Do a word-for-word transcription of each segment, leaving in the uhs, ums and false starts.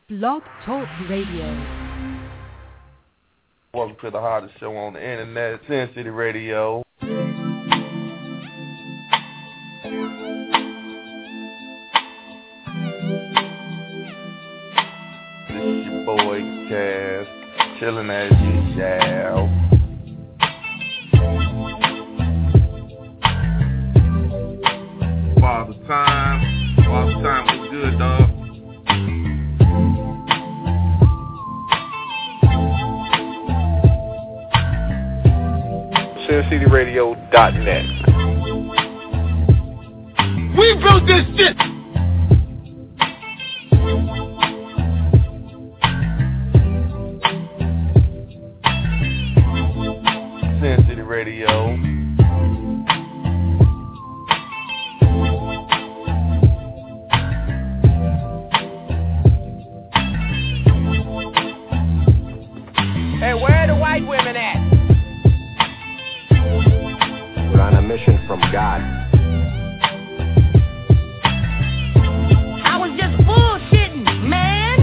Blog Talk Radio. Welcome to the hottest show on the internet, Sin City Radio. This is your boy, Cass, chilling as usual. Father time, Father time was good, dog. Sin City Radio dot net. We built this shit! Sin City Radio. Hey, where are the white women at? We're on a mission from God. I was just bullshitting, man.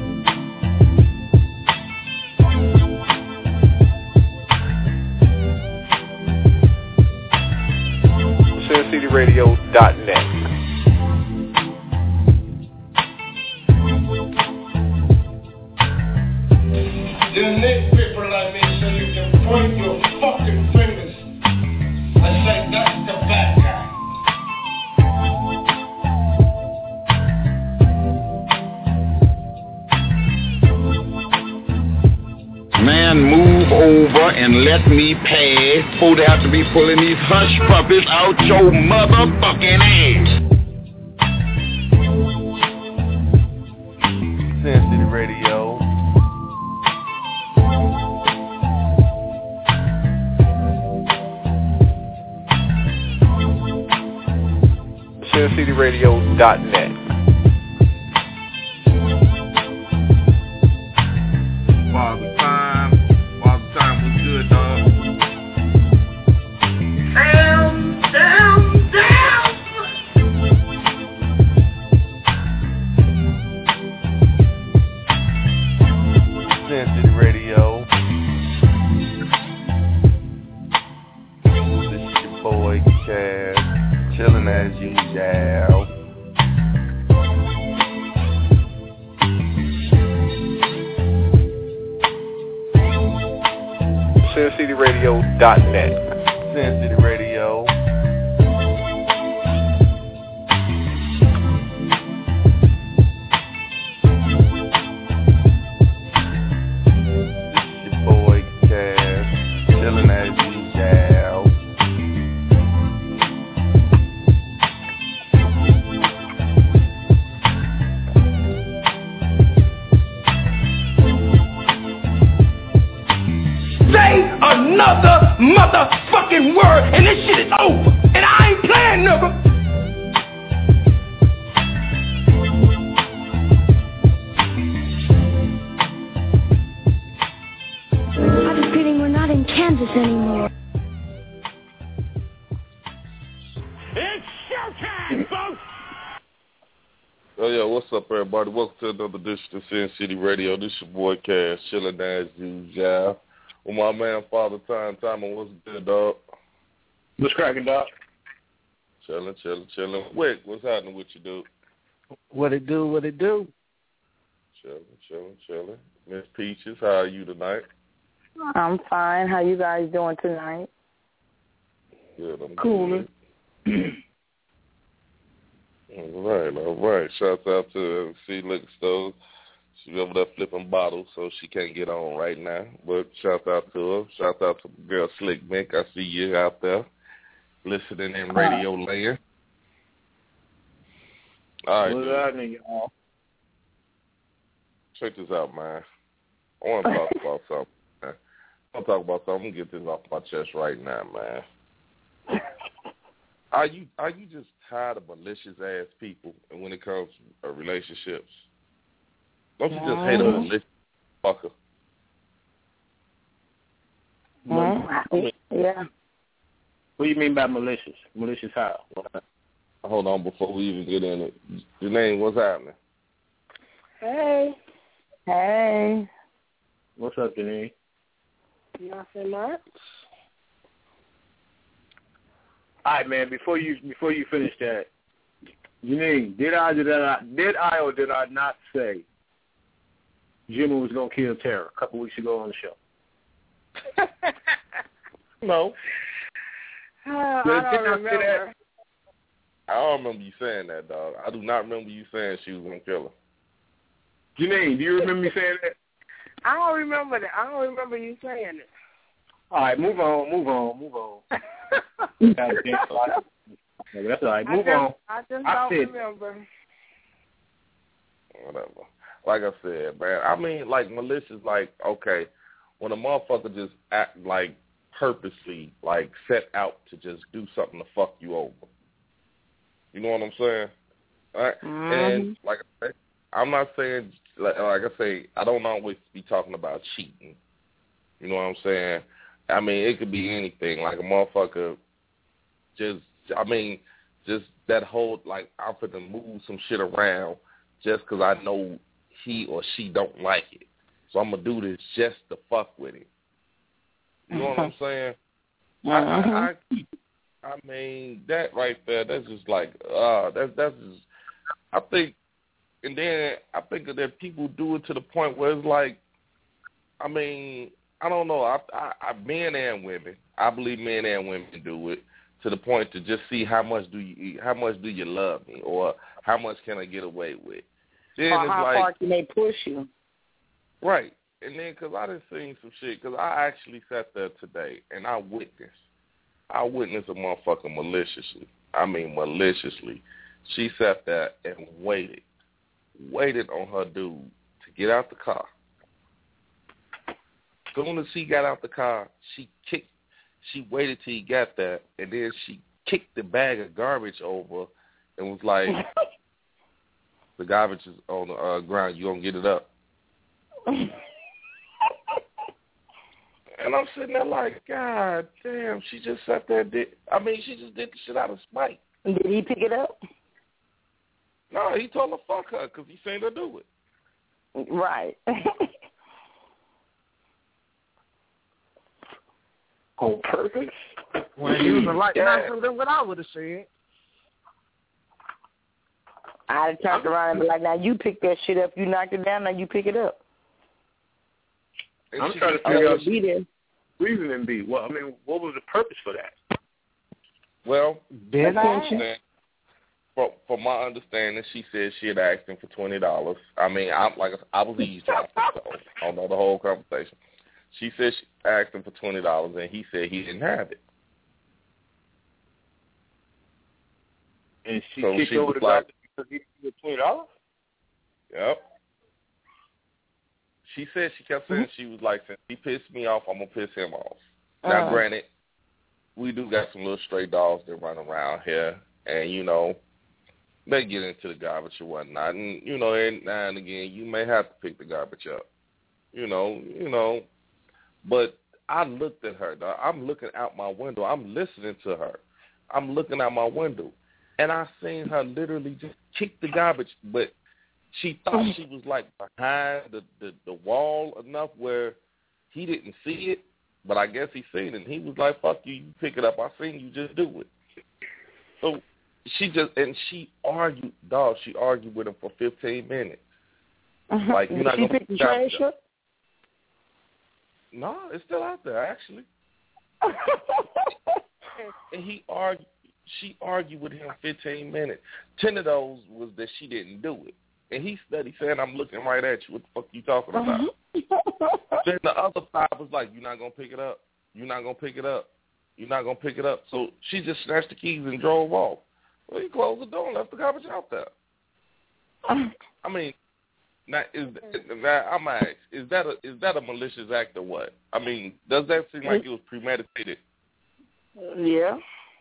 Sin City Radio dot net. You need people like me so you can point your fucking fingers and say that's the bad guy. Man, move over and let me pass. Before they have to be pulling these hush puppies out your motherfucking ass. Sin City Radio. Sin City Radio dot net. Father time, Father time was good, dog. Down, down, down. Sin City Radio. This is your boy, Cass, chilling as usual. Sin City Radio dot net. Sin City Radio. This is your boy, Cass, chilling as usual. Say another motherfucking word and this shit is over. And I ain't playing, nigga. I have a feeling we're not in Kansas anymore. It's showtime, folks. Oh yeah, what's up, everybody? Welcome to another edition of Sin City Radio. This your boy Cass, chilling as usual. With my man, Father Time. Timon, what's good, dog? What's cracking, dog? Chilling, chilling, chilling. Wick, what's happening with you, dude? What it do, what it do? Chilling, chilling, chilling. Miss Peaches, how are you tonight? I'm fine. How you guys doing tonight? Good, I'm Cool. good. All right, all right. Shouts out to C Liquor Store. She's over there flipping bottles, so she can't get on right now. But shout out to her. Shout out to the girl Slick Mick. I see you out there listening in radio land. All right, What's dude. happening, y'all? Check this out, man. I want to talk about something. Man. I want to talk about something. I'm gonna get this off my chest right now, man. Are you are you just tired of malicious ass people? And when it comes to relationships, don't you just hate a malicious fucker? Mm-hmm. Yeah. What do you mean by malicious? Malicious how? Hold on before we even get in it. Janine, what's happening? Hey. Hey. What's up, Janine? Nothing much. All right, man. Before you before you finish that, Janine, did I did I did I or did I not say Jimmy was gonna kill Tara a couple weeks ago on the show? No. Uh, I don't remember. I don't remember you saying that, dog. I do not remember you saying she was gonna kill her. Janine, do you remember me saying that? I don't remember that. I don't remember you saying it. All right, move on, move on, move on. That's all right. Move I just, on. I just I don't said, remember. Whatever. Like I said, man, I mean, like, malicious, like, okay, when a motherfucker just act, like, purposely, like, set out to just do something to fuck you over. You know what I'm saying? All right? Mm-hmm. And, like I said, I'm not saying, like, like I say, I don't always be talking about cheating. You know what I'm saying? I mean, it could be anything. Like, a motherfucker just, I mean, just that whole, like, I'm finna move some shit around just because I know he or she don't like it. So I'm going to do this just to fuck with it. You know what I'm saying? Uh-huh. I, I, I mean, that right there, that's just like, uh, that's, that's just, I think, and then I think that people do it to the point where it's like, I mean, I don't know, I, I, I men and women, I believe men and women do it to the point to just see how much do you, how much do you love me, or how much can I get away with. Then or it's how like, far can they push you? Right. And then, because I done seen some shit, because I actually sat there today, and I witnessed, I witnessed a motherfucker maliciously. I mean, maliciously. She sat there and waited, waited on her dude to get out the car. As soon as he got out the car, she kicked, she waited till he got there, and then she kicked the bag of garbage over and was like, the garbage is on the uh, ground, you gonna get it up? And I'm sitting there like, God damn, she just sat there and did, I mean, she just did the shit out of spite. Did he pick it up? No, he told her fuck her because he seen her do it. Right. On purpose? When he was a light yeah. nicer than what I would have said. I'd have turned around and be like, now you pick that shit up. You knocked it down, now you pick it up. And I'm she trying to just, figure oh, out be there. reasoning be. Well, I mean, what was the purpose for that? Well, Attention. for, for my understanding, she said she had asked him for twenty dollars. I mean, I'm like I was eavesdropping, so I don't know the whole conversation. She said she asked him for twenty dollars, and he said he didn't have it. And she so kicked she over was the like, guy because he gave twenty dollars? Yep. She said she kept saying, she was like, since he pissed me off, I'm going to piss him off. Uh-huh. Now, granted, we do got some little stray dogs that run around here, and, you know, they get into the garbage or whatnot. And, you know, and now and again, you may have to pick the garbage up. You know, you know. But I looked at her, dog. I'm looking out my window. I'm listening to her. I'm looking out my window. And I seen her literally just kick the garbage, but she thought she was, like, behind the, the, the wall enough where he didn't see it, but I guess he seen it. And he was like, fuck you, you pick it up. I seen you just do it. So she just, and she argued, dog, she argued with him for fifteen minutes. Uh-huh. Like, you're not she going to pick the trash up? No, it's still out there, actually. And he argued, she argued with him fifteen minutes. Ten of those was that she didn't do it. And he steady saying, I'm looking right at you. What the fuck you talking about? Uh-huh. Then the other five was like, you're not going to pick it up. You're not going to pick it up. You're not going to pick it up. So she just snatched the keys and drove off. Well, he closed the door and left the garbage out there. I mean, now, is, now I'm asked, is that a is that a malicious act or what? I mean, does that seem like it was premeditated? Yeah.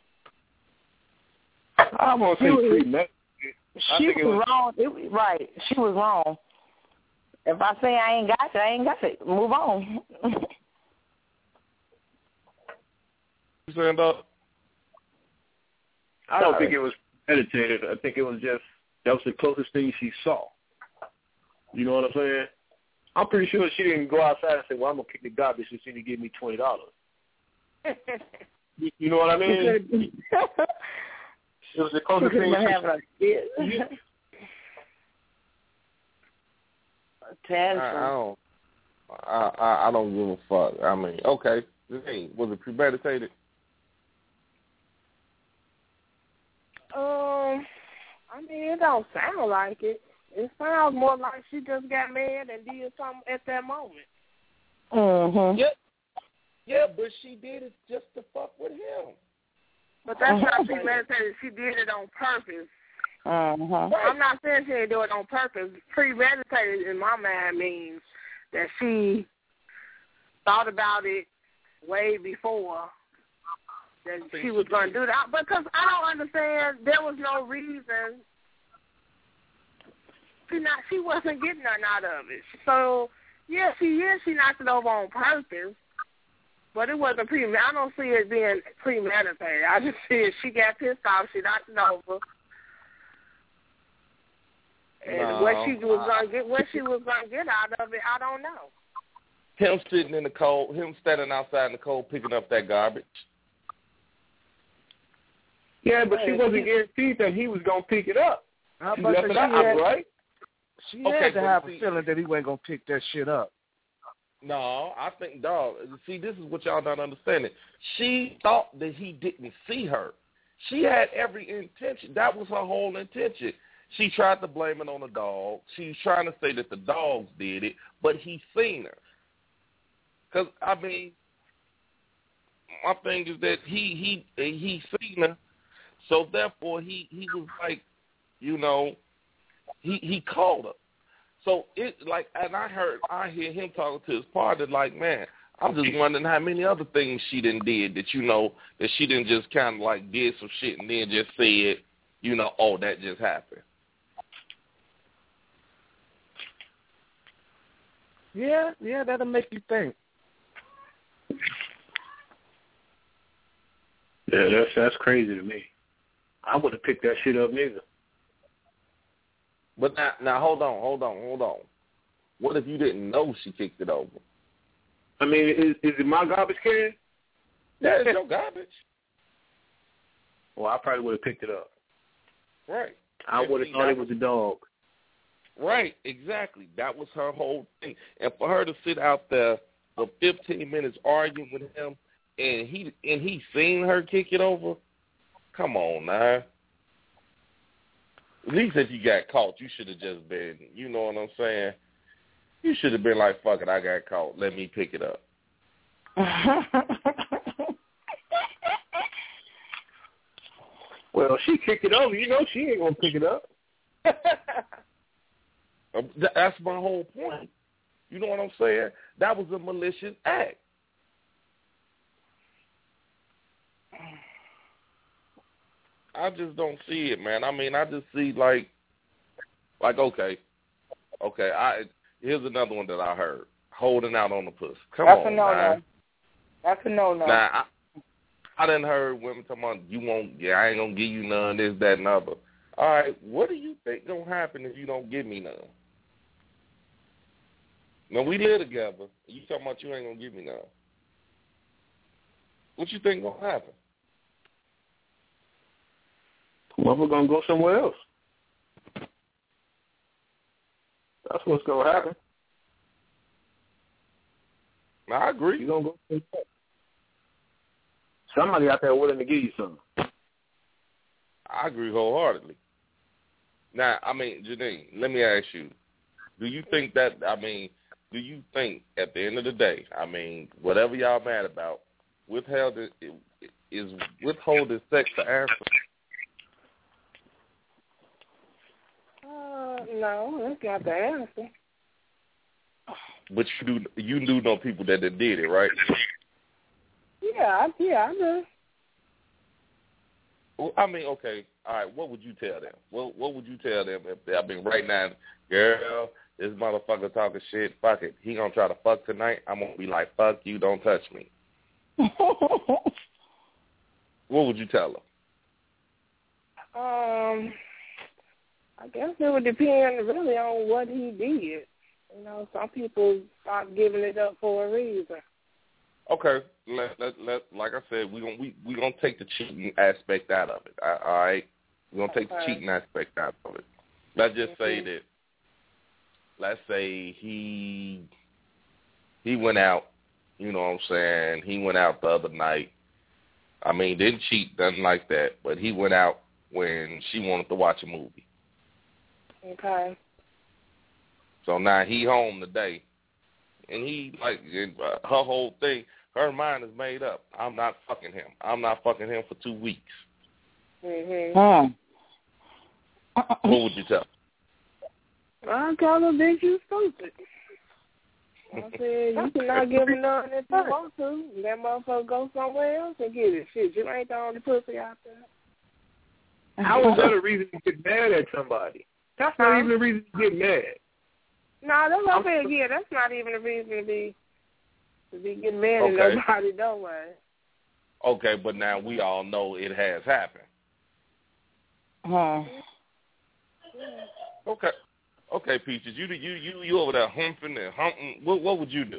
I won't say premeditated. She was, was wrong. It, right. She was wrong. If I say I ain't got it, I ain't got it. Move on. You saying, dog? I don't think it was meditated. I think it was just, that was the closest thing she saw. You know what I'm saying? I'm pretty sure she didn't go outside and say, well, I'm going to kick the garbage just to give me twenty dollars. you, you know what I mean? It was a closer thing. Yeah. I, I don't. I, I I don't give a fuck. I mean, okay. Hey, was it premeditated? Um, I mean, it don't sound like it. It sounds more like she just got mad and did something at that moment. Mm-hmm. Yeah, yeah, but she did it just to fuck with him. But that's not premeditated. She did it on purpose. Uh-huh. I'm not saying she didn't do it on purpose. Premeditated in my mind means that she thought about it way before that she was going to do that. Because I don't understand, there was no reason. She not. She wasn't getting nothing out of it. So, yeah, she is. She knocked it over on purpose. But it wasn't premeditated. I don't see it being premeditated. I just see it. She got pissed off. She knocked it over. And no, what she was gonna get, what she was gonna get out of it, I don't know. Him sitting in the cold, him standing outside in the cold, picking up that garbage. Yeah, but she wasn't guaranteed that he was gonna pick it up. How She about left that it out, she had- right? She Okay, had to but have see- a feeling that he wasn't gonna pick that shit up. No, I think, dog, see, this is what y'all not understanding. She thought that he didn't see her. She had every intention. That was her whole intention. She tried to blame it on the dog. She was trying to say that the dogs did it, but he seen her. Because, I mean, my thing is that he he he seen her, so therefore he, he was like, you know, he, he called her. So it like, and I heard, I hear him talking to his partner like, man, I'm just wondering how many other things she done did that, you know, that she didn't just kind of like did some shit and then just said, you know, oh, that just happened. Yeah, yeah, that'll make you think. Yeah, that's that's crazy to me. I would have picked that shit up neither. But now, now, hold on, hold on, hold on. What if you didn't know she kicked it over? I mean, is, is it my garbage can? Yeah, it's your garbage. Well, I probably would have picked it up. Right. I would have thought it was a dog. Right, exactly. That was her whole thing. And for her to sit out there for fifteen minutes arguing with him, and he and he seen her kick it over, come on now. At least if you got caught, you should have just been, you know what I'm saying? You should have been like, fuck it, I got caught. Let me pick it up. Well, she kicked it over. You know she ain't going to pick it up. That's my whole point. You know what I'm saying? That was a malicious act. I just don't see it, man. I mean, I just see like, like okay, okay. I here's another one that I heard: holding out on the puss. Come That's on, a no-no. man. That's a no-no. Nah, I, I done heard women talking about you won't. Yeah, I ain't gonna give you none. This, that, and other. All right, what do you think gonna happen if you don't give me none? Now we live together. You talking about you ain't gonna give me none? What you think gonna happen? Well, we're going to go somewhere else. That's what's going to happen. I agree. You're going to go somewhere else. Somebody out there willing to give you something. I agree wholeheartedly. Now, I mean, Janine, let me ask you, do you think that, I mean, do you think at the end of the day, I mean, whatever y'all mad about, withheld is withholding sex the answer? Uh, no, that's not the answer. But you do you do know people that did it, right? Yeah, yeah, I do. Well, I mean, okay, all right. What would you tell them? What What would you tell them if they, I mean, right now, girl, this motherfucker talking shit. Fuck it, he gonna try to fuck tonight. I'm gonna be like, fuck you, don't touch me. What would you tell them? Um, I guess it would depend really on what he did. You know, some people start giving it up for a reason. Okay, let let let like I said, we gonna we we gonna take the cheating aspect out of it. All right, we're gonna take okay. the cheating aspect out of it. Let's just mm-hmm. say that. Let's say he he went out. You know what I'm saying? He went out the other night. I mean, didn't cheat, nothing like that, but he went out when she wanted to watch a movie. Okay. So now he home today, and he, like, uh, her whole thing, her mind is made up. I'm not fucking him. I'm not fucking him for two weeks. Mm-hmm. What would you tell? I tell her, bitch, you stupid. I said, you cannot give her nothing if you want to. That motherfucker go somewhere else and get it. Shit, you ain't the only pussy out there. How is that a reason to get mad at somebody? That's not huh? even a reason to get mad. No, that's what I'm saying. Yeah, that's not even a reason to be to be getting mad okay. at nobody, no way. Okay, but now we all know it has happened. Huh. Okay. Okay, Peaches, you you you you over there humping and humping. What what would you do?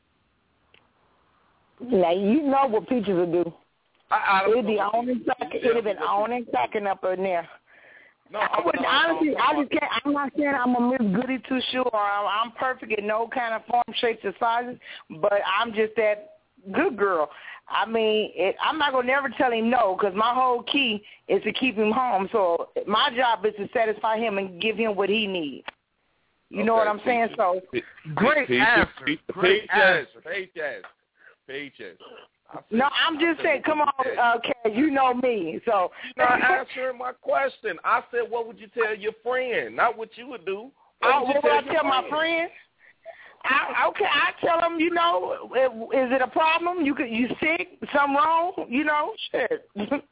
Now you know what Peaches would do. I, I It'd be on and cracking. It'd have been on and cracking up in there. No, I wouldn't. no, honestly, no, no, I just can't. I'm not saying I'm a Miss Goody Two Shoes or I'm, I'm perfect in no kind of form, shapes, or sizes. But I'm just that good girl. I mean, it, I'm not gonna never tell him no because my whole key is to keep him home. So my job is to satisfy him and give him what he needs. You okay, know what I'm saying? So great Peaches, answer. Peaches, great Peaches, answer. Peaches, Peaches. No, I'm just saying, come on, uh, Kay, you know me. So you're not answering my question. I said, what would you tell your friend? Not what you would do. What would, what would I tell friend? my friend? I, okay, I tell them, you know, is it a problem? You could, you sick? Something wrong? You know, shit.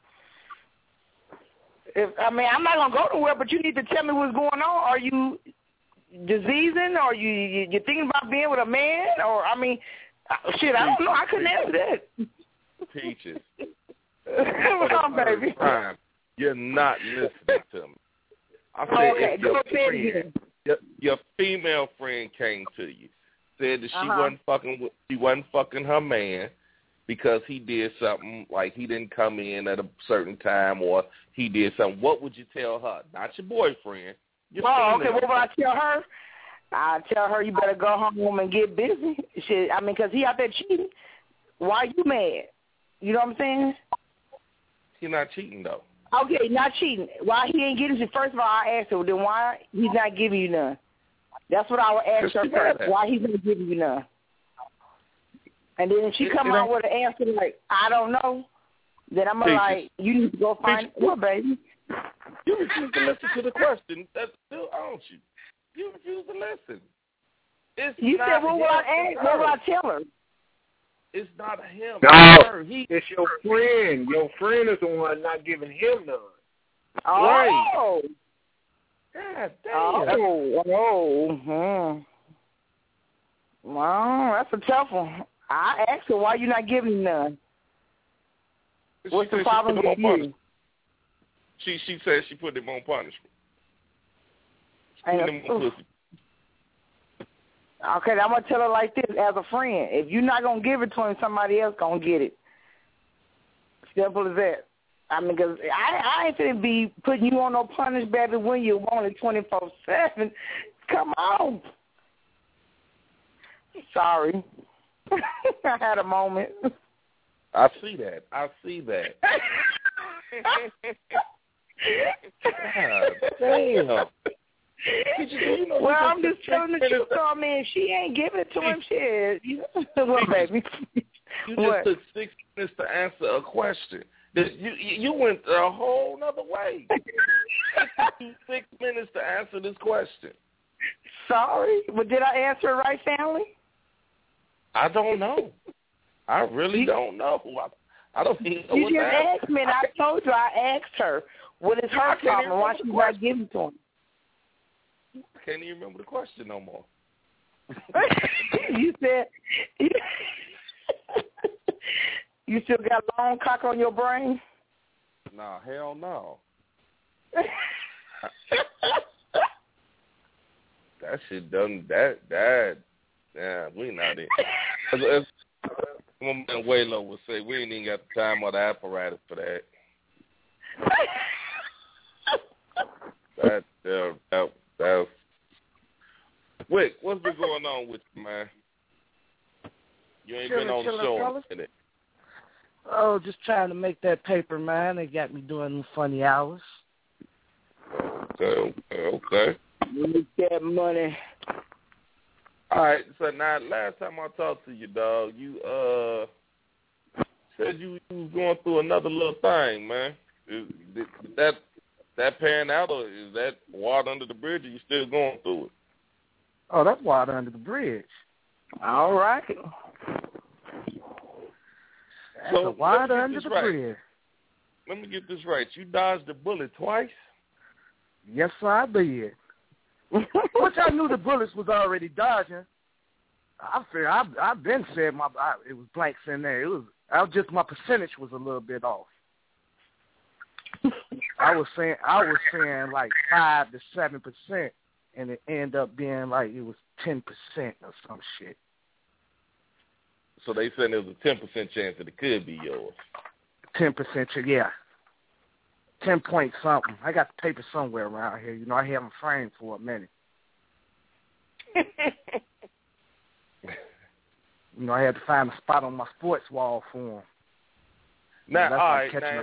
If, I mean, I'm not gonna go nowhere, but you need to tell me what's going on. Are you diseasing? Or you you you thinking about being with a man? Or I mean, shit, I don't know. I couldn't answer that. Peaches. Come on, baby. Time, you're not listening to me. I said, okay, if your, go friend, your, your female friend came to you, said that she uh-huh. wasn't fucking with, she wasn't fucking her man because he did something like he didn't come in at a certain time or he did something. What would you tell her? Not your boyfriend. Your oh, female. okay. What would I tell her? I tell her you better go home and get busy. Shit, I mean, because he out there cheating. Why you mad? You know what I'm saying? He's not cheating, though. Okay, not cheating. Why he ain't getting you? First of all, I asked her, then why he's not giving you none? That's what I would ask her first. Why he's not giving you none? And then if she come out with an answer like, I don't know, then I'm gonna like, you need to go find what, baby? You refuse to listen to the question. That's still on you. You refuse to listen. It's you not said, what will I ask? What will I tell her? It's not him. No, it's, her. He, it's your friend. Your friend is the one not giving him none. Oh. Right. God damn. Oh. Oh. Hmm. Well, that's a tough one. I asked her, why you not giving none? She What's the problem with you? She she said she put him on punishment. She put him on pussy. Okay, I'm going to tell her like this as a friend. If you're not going to give it to him, somebody else going to get it. Simple as that. I mean, because I, I ain't going to be putting you on no punish, baby, when you want it twenty-four seven. Come on. Sorry. I had a moment. I see that. I see that. God damn. You know, well, I'm just telling the truth. I mean, if she ain't giving it to him, shit. You know, what, baby? You what? just took six minutes to answer a question. You you went a whole other way. Six minutes to answer this question. Sorry, but did I answer it right, family? I don't know. I really you, don't know. I, I don't even know you what just to asked me, and I told you I asked her what is her problem, why she's not giving to him. I can't even remember the question no more. You said you still got a long cock on your brain? Nah, hell no. that shit done. That that. Yeah, we not in. As, as my man Waylo would say, we ain't even got the time or the apparatus for that. that uh, that that. Wick, what's been going on with you, man? You ain't Chilling, been on the chilling, show fellas. in a minute. Oh, just trying to make that paper, man. They got me doing them funny hours. Okay, okay, okay. Make that money. All right, so now last time I talked to you, dog, you uh said you, you was going through another little thing, man. Is, did, did that that pan out, or is that water under the bridge, or you still going through it? Oh, that's water under the bridge. All right. That's So a water let me under get the this right. bridge. Let me get this right. You dodged a bullet twice? Yes, sir, I did. Which I knew the bullets was already dodging. I figured I I've been said my I, it was blanks in there. It was I was just my percentage was a little bit off. I was saying I was saying like five to seven percent, and it ended up being like it was ten percent or some shit. So they said there was a ten percent chance that it could be yours. Ten percent, yeah. Ten point something. I got the paper somewhere around here. You know, I have them framed for a minute. You know, I had to find a spot on my sports wall for them. Now, you know, all like right, now, a...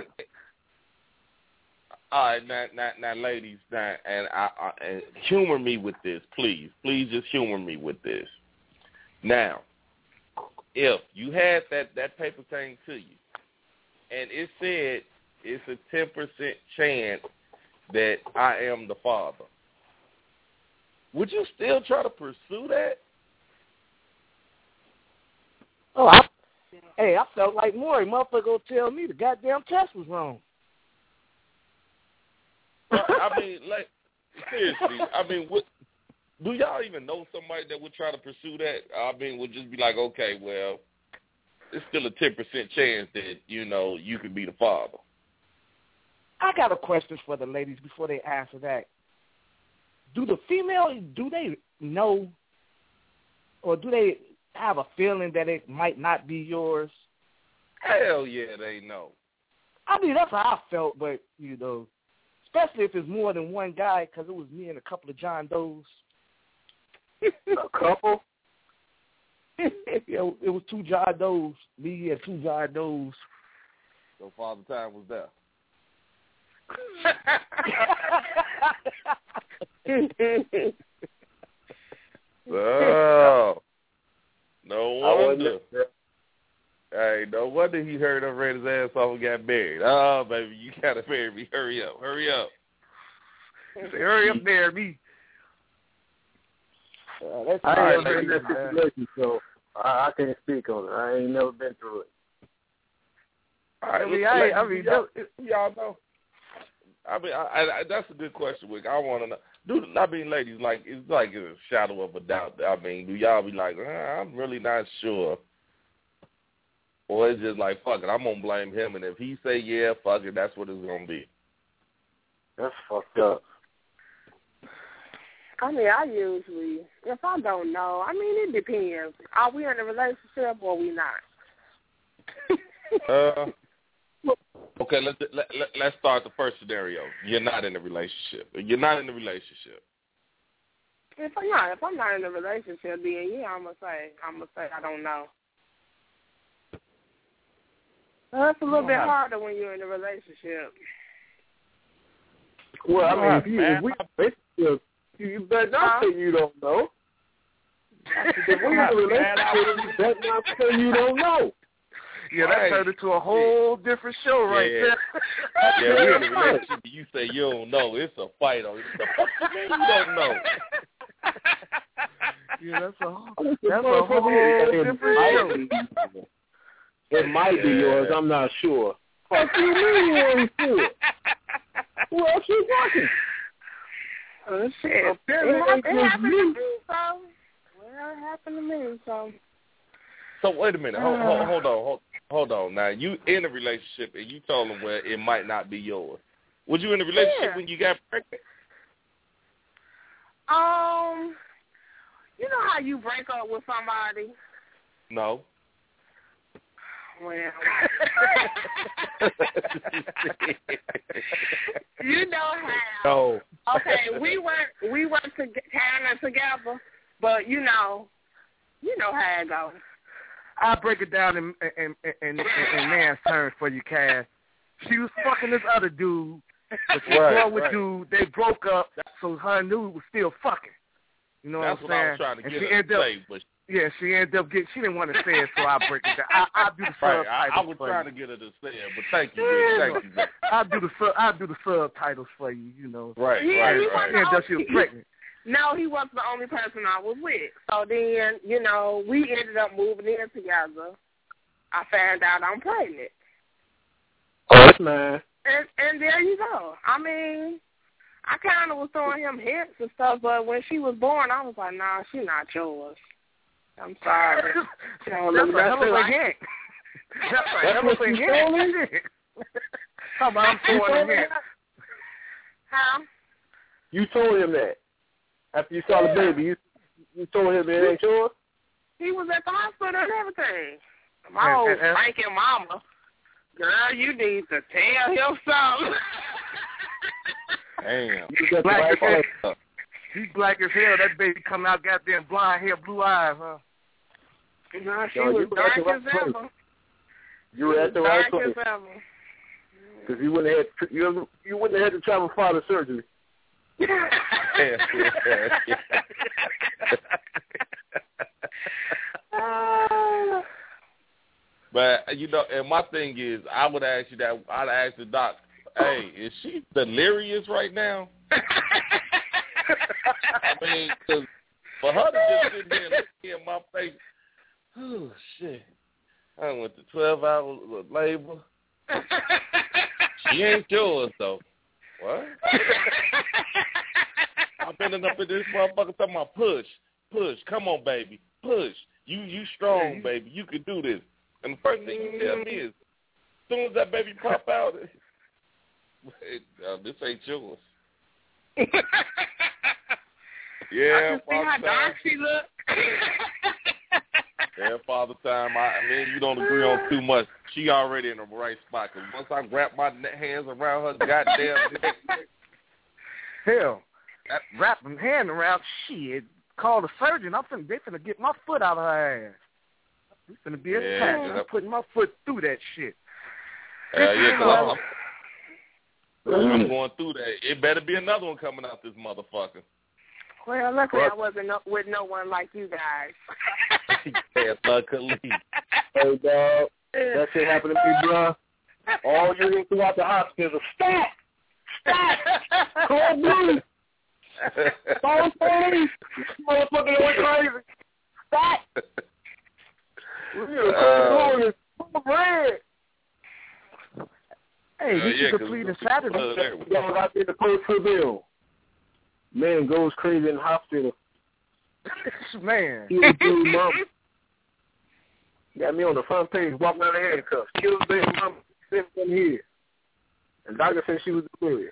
all right, now, now, now, ladies, now, and I, I, and humor me with this, please. Please just humor me with this. Now, if you had that, that paper thing to you, and it said it's a ten percent chance that I am the father, would you still try to pursue that? Oh, I, hey, I felt like Maury. Motherfucker gonna tell me the goddamn test was wrong. Well, I mean, like, seriously, I mean, what, do y'all even know somebody that would try to pursue that? I mean, would just be like, okay, well, it's still a ten percent chance that, you know, you could be the father. I got a question for the ladies before they answer that. Do the females, do they know, or do they have a feeling that it might not be yours? Hell yeah, they know. I mean, that's how I felt, but, you know, especially if it's more than one guy, because it was me and a couple of John Does. A couple? Yeah, it was two John Does. Me and two John Does. So Father Time was there. Oh, no wonder. Hey, no wonder he heard him read his ass off and got married. Oh, baby, you gotta marry me. Hurry up, hurry up. He said, hurry up, marry me. Uh, that's I ain't never been in that situation, so I, I can't speak on it. I ain't never been through it. All right, I mean, I, I mean, y'all, y'all know. I mean, I, I, that's a good question, Wick. I want to know. Do I mean, ladies, like it's like a shadow of a doubt. I mean, do y'all be like, uh, I'm really not sure, or it's just like, fuck it, I'm gonna blame him, and if he say yeah, fuck it, that's what it's gonna be. That's fucked up. I mean, I usually, if I don't know, I mean, it depends. Are we in a relationship or we not? uh. Okay, let's let, let, let's start the first scenario. You're not in a relationship. You're not in a relationship. If I'm not, if I'm not in a relationship, then yeah, I'm gonna say, I'm gonna say I don't know. That's a little bit harder when you're in a relationship. Well, I mean, if, you, if we relationship, you better not say you don't know. If we're in a relationship, you better not say you don't know. Yeah, that right. turned into a whole different show right yeah. there. Yeah, we're in a relationship. You say you don't know. It's a fight on it. The fuck you mean you don't know? Yeah, that's a that's a whole different show. It might be yours. I'm not sure. What do you mean you ain't sure? Who else you talking? Oh, shit. It, it, it happened to me, so. Well, it happened to me, so. So wait a minute. Hold, hold, hold on. Hold, hold on. Now, you in a relationship, and you told him, well, it might not be yours. Was you in a relationship yeah. when you got pregnant? Um, You know how you break up with somebody? No. Well, you know how. No. Okay, we work we work to, kind of together, but you know, you know how it goes. I'll break it down in in in, in, in man's terms for you, Cass. She was fucking this other dude, but she right, was with right. dude. They broke up, so her and dude was still fucking. You know That's what I'm what saying? I was trying to and get she her ended to up, say, but yeah, she ended up getting. She didn't want to say it, so I break it down. I I do the right, subtitles. I, I was for trying you. to get her to say it, but thank you, man. Thank you, man. I do the sub. I do the subtitles for you. You know. Right, Yeah, right, he right. She ended up she was pregnant. No, he wasn't the only person I was with. So then, you know, we ended up moving in together. I found out I'm pregnant. Oh, man. And and there you go. I mean, I kind of was throwing him hints and stuff, but when she was born, I was like, nah, she's not yours. I'm sorry. That's a hell of a hint. That's a hell of a hint. How about I'm throwing a hint? How? You told him that. After you saw the baby, you you told him it ain't yours? He was at the hospital and everything. My old spanking mama. Girl, you need to tell him something. Damn. He's black as hell. He's black as hell. That baby coming out goddamn blonde hair, blue eyes, huh? No, she Yo, was you dark at the as right ever. place. You were at the right Dark place. as ever. Because you wouldn't have had you, you wouldn't have had to travel far to surgery. But you know, and my thing is, I would ask you that. I'd ask the doc, "Hey, is she delirious right now?" I mean, cause for her to just sit there and look in my face, oh shit! I went to twelve hours of labor. She ain't yours though. What? I'm bending up in this motherfucker talking about push, push. Come on, baby, push. You you strong, baby. You can do this. And the first thing you tell me is, as soon as that baby pop out, uh, this ain't yours. Yeah, I can see how dark she look. Yeah, father time. I, I mean, you don't agree on too much. She already in the right spot. Cause once I wrap my hands around her goddamn neck, hell, that wrap my hand around shit. Call the surgeon. I'm finna, they finna get my foot out of her ass. We finna be attacked. Yeah, I'm putting my foot through that shit. Uh, yeah, cause I'm, I'm going through that. It better be another one coming out this motherfucker. Well, luckily I wasn't no, with no one like you guys. Yeah, luckily. Hey, dog, that shit happened to me, bro. All you hear throughout the hospital, stop! Stop! Call me! Call police! Motherfucker went crazy. Stop! We're going to bread. Hey, uh, you yeah, can complete a Saturday. Y'all out there to post for bill. Man goes crazy in the hospital. Man. He was doing mom. Got me on the front page, walking out of handcuffs. Killed baby mama, sent them here. And doctor said she was delirious.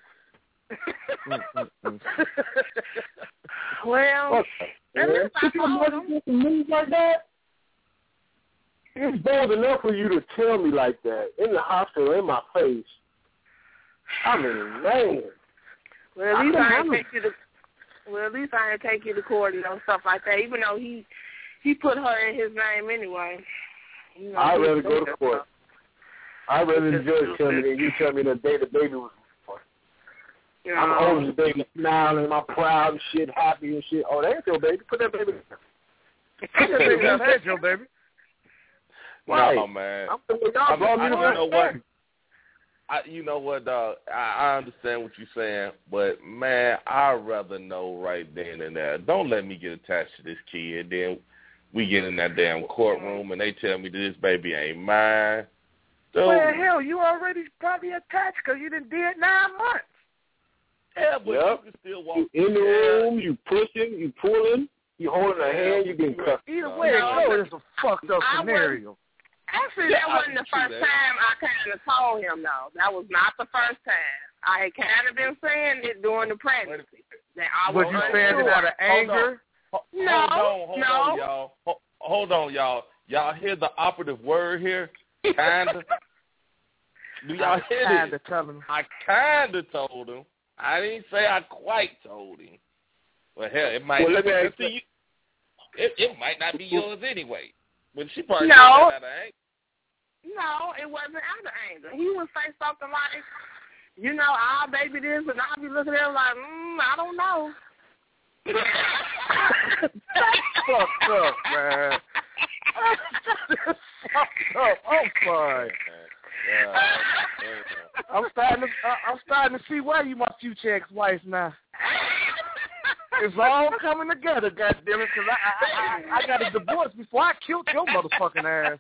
Well, at least I told him. Move like that? It's bold enough for you to tell me like that in the hospital, in my face. I mean, man. Well, at least I, I ain't take you to. Well, at least I ain't take you to court and you know, stuff like that. Even though he he put her in his name anyway. You know, I'd rather go to court. I'd rather the judge tell me than you tell me the day the baby was born. You know, I'm holding the baby, smiling, I'm proud and shit, happy and shit. Oh, that ain't your baby. Put that baby in. Put that baby in. That ain't your baby. Right. No, man. I'm thinking y'all I, brought me I, to you know what? I, you know what, dog? I, I understand what you're saying, but, man, I'd rather know right then and there. Don't let me get attached to this kid. Then we get in that damn courtroom, and they tell me this baby ain't mine. So, well, hell, you already probably attached because you done did nine months. Yeah, but yep. you can still walk. You in the room, you pushing, you pulling, you holding a hand, you getting cuffed. Either way it goes, it's a fucked up I scenario. Was, actually, that yeah, wasn't the first that. time I kind of told him, though. That was not the first time. I had kind of been saying it during the pregnancy. That I was was you saying it out of anger? No, hold on, hold no. on, y'all. Ho- hold on, y'all. Y'all hear the operative word here? Kinda. Do y'all hear it? Kinda tell him. I kinda told him. I didn't say I quite told him. Well, hell, it might. Well, let me not, ask see, you, it, it might not be yours anyway. But she probably No. said that out of anger. No, it wasn't out of anger. He would say something like, you know, I'll baby this, and I'll be looking at him like, mm, I don't know. That's fucked up, man. That's fucked up. I'm sorry. Yeah. I'm starting to, uh, I'm starting to see why you my future ex-wife now. It's all coming together, goddammit, because I, I, I, I got a divorce before I killed your motherfucking ass.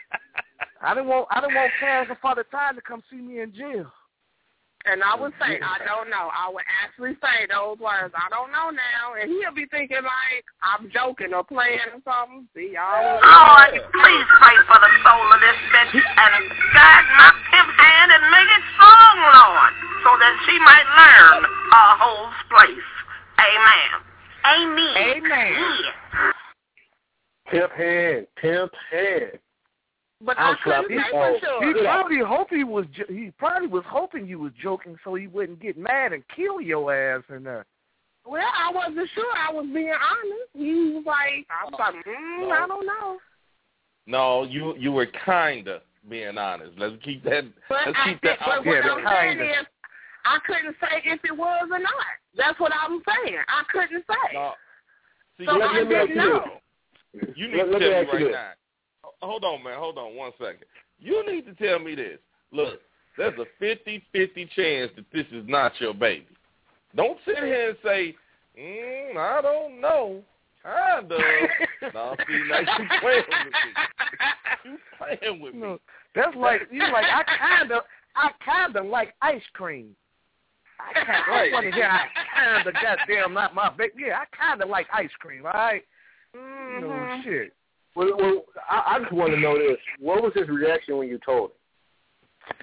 I didn't want I didn't want Cass and Father Time to come see me in jail. And I would say, I don't know. I would actually say those words, I don't know now. And he'll be thinking like I'm joking or playing or something. See, y'all. Lord, please pray for the soul of this bitch and guide my pimp hand and make it strong, Lord, so that she might learn her whole place. Amen. Amen. Amen. Yeah. Pimp hand, pimp hand. But I couldn't say for sure. He probably hope he was. Jo- he probably was hoping you was joking, so he wouldn't get mad and kill your ass and uh. Well, I wasn't sure. I was being honest. He was like, I was like, mm, I don't know. No, you you were kinda being honest. Let's keep that. But let's I keep that. said, but what I'm saying is, I couldn't say if it was or not. That's what I'm saying. I couldn't say. No. See, so let, I let didn't know. You need let, to let tell me me right this. now. Hold on, man. Hold on one second. You need to tell me this. Look, there's a fifty-fifty chance that this is not your baby. Don't sit here and say, mm, I don't know. Kind of. No, see, now you playing with me. You playing with me. No, that's like, you like, I kind of, I kind of like ice cream. I kind of, Right. I want to hear, I kind of, goddamn, not my baby. Yeah, I kind of like ice cream, all right? Mm-hmm. No shit. Well, well I, I just want to know this. What was his reaction when you told him?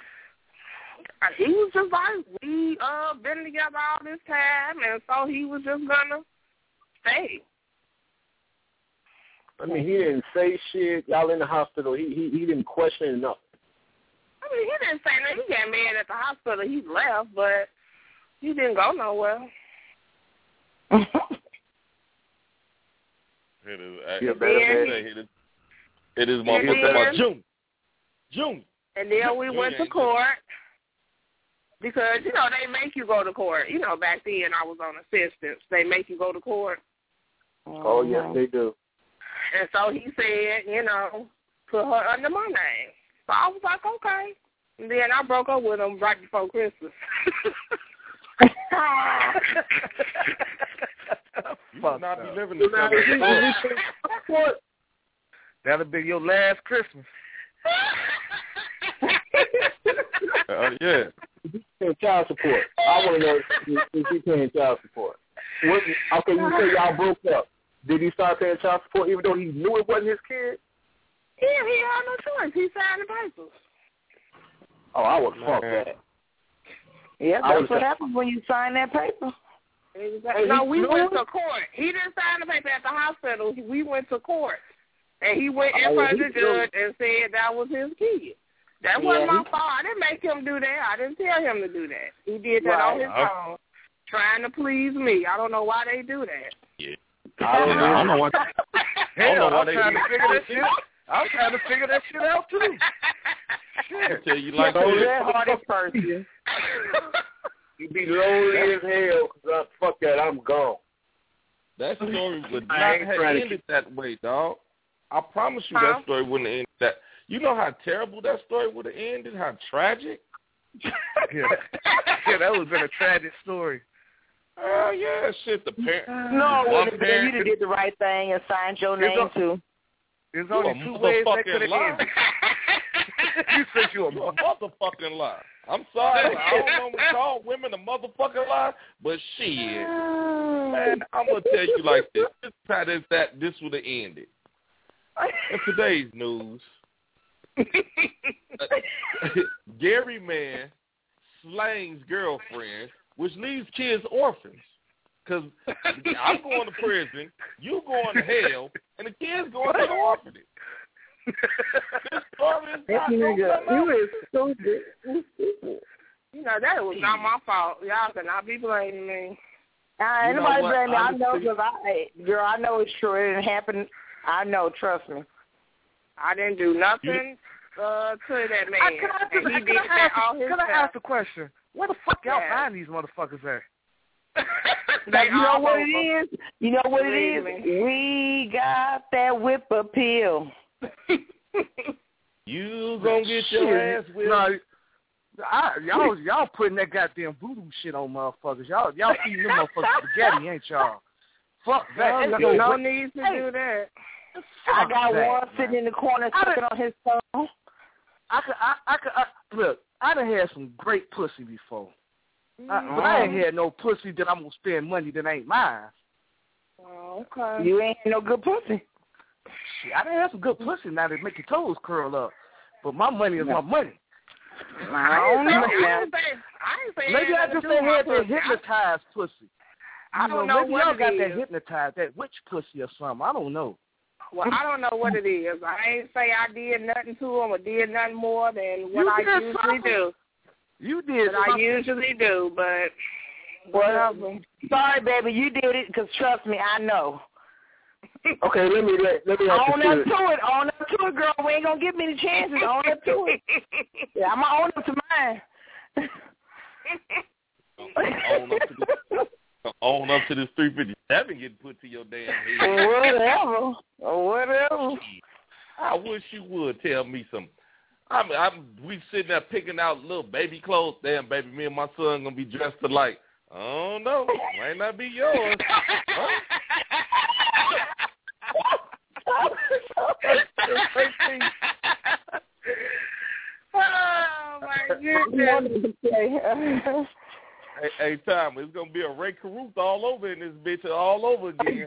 He was just like, we uh been together all this time, and so he was just gonna stay. I mean, he didn't say shit. Y'all in the hospital. He he, he didn't question it enough. I mean, he didn't say nothing. He got mad at the hospital. He left, but he didn't go nowhere. It is, I, Yeah, I better say it is, it is my And book then- about June. June. And then we went to court because, you know, they make you go to court. You know, back then I was on assistance. They make you go to court. Oh, yes, they do. And so he said, you know, put her under my name. So I was like, okay. And then I broke up with him right before Christmas. You should not be living this kind of stuff. That'll be your last Christmas. Uh, yeah. Paying child support. I want to know if, if he paying child support. What, okay, you say y'all broke up. Did he start paying child support even though he knew it wasn't his kid? Yeah, he had no choice. He signed the papers. Oh, I would fuck that. Yeah, I that's was- what happens when you sign that paper. Exactly. No, we went to court. He didn't sign the paper at the hospital. We went to court. And he went in Oh, front of he the judge and said that was his kid. That Yeah, wasn't my he- fault. I didn't make him do that. I didn't tell him to do that. He did that Right. on his Okay. own, trying to please me. I don't know why they do that. Yeah. I don't Yeah, I don't know what. Hell, I don't know why I'm they trying to do figure that shit. I'm trying to figure that shit out too. Shit. Tell you like So this. that hardest person. You be lonely as hell because I fuck that. I'm gone. That story would I not ain't have trying to ended that way, dog. I promise you Huh? that story wouldn't have ended that. You know how terrible that story would have ended? How tragic? Yeah. Yeah, that would have been a tragic story. Oh, yeah, shit. The parent. No, one well, then parent. you did the right thing and signed your It's name a- too. There's You only a two ways that could motherfucking have lie. ended. You said you a You a motherfucking lie. I'm sorry. I don't know what call women a motherfucking lie, but shit. Man, I'm going to tell you like this. This is how this, that, this would have ended. In today's news, Gary man slangs girlfriend, which leaves kids orphans. because I'm going to prison, you going to hell, and the kids going to the orphanage. This story is not going to come out. You is stupid. You stupid. You know, that was not my fault. Y'all cannot be blaming me. Uh, ain't nobody blaming me. I know because I, girl, I know it's true. It didn't happen. I know. Trust me. I didn't do nothing uh, to that man. I, can I, and he can did I that ask, all his Can time. I ask a question? Where the fuck y'all Yeah. find these motherfuckers at? They you know all what over. it is? You know what it is? Really? We got that whip appeal. You gonna get your ass whipped. No, I, y'all, y'all putting that goddamn voodoo shit on motherfuckers. Y'all, y'all feeding them motherfuckers spaghetti, ain't y'all? Fuck that. No, Yo, no what- need to hey, do that. I got that, one man. sitting in the corner sucking on his phone. I could, I, I could, I, look. I done had some great pussy before, I, but I ain't had no pussy that I'm gonna spend money that ain't mine. Oh, okay. You ain't had no good pussy. Shit, I done had some good pussy now that make your toes curl up, but my money is my money. I don't know. I ain't say, I ain't say Maybe I nothing just to do ain't with had my that pussy. hypnotized pussy. I You don't know, know maybe what y'all it got is. that hypnotized, that witch pussy or something. I don't know. Well, I don't know what it is. I ain't say I did nothing to him or did nothing more than what You I did usually something. do. You did What I something. usually do, but Well, whatever. sorry, baby, you did it because trust me, I know. Okay, let me let, let me ask Own you up this. to it. Own up to it, girl. We ain't gonna give me the chances. Own up to it. Yeah, I'm gonna own up to mine. Own up to this, own up to this three fifty-seven getting put to your damn head. Whatever. Whatever. I wish you would tell me some. I mean, I'm, we sitting there picking out little baby clothes. Damn, baby, me and my son gonna be dressed alike. I don't know. Might not be yours. Huh? Oh, my goodness. Hey, hey, Tom, it's gonna be a Ray Caruth all over in this bitch all over again.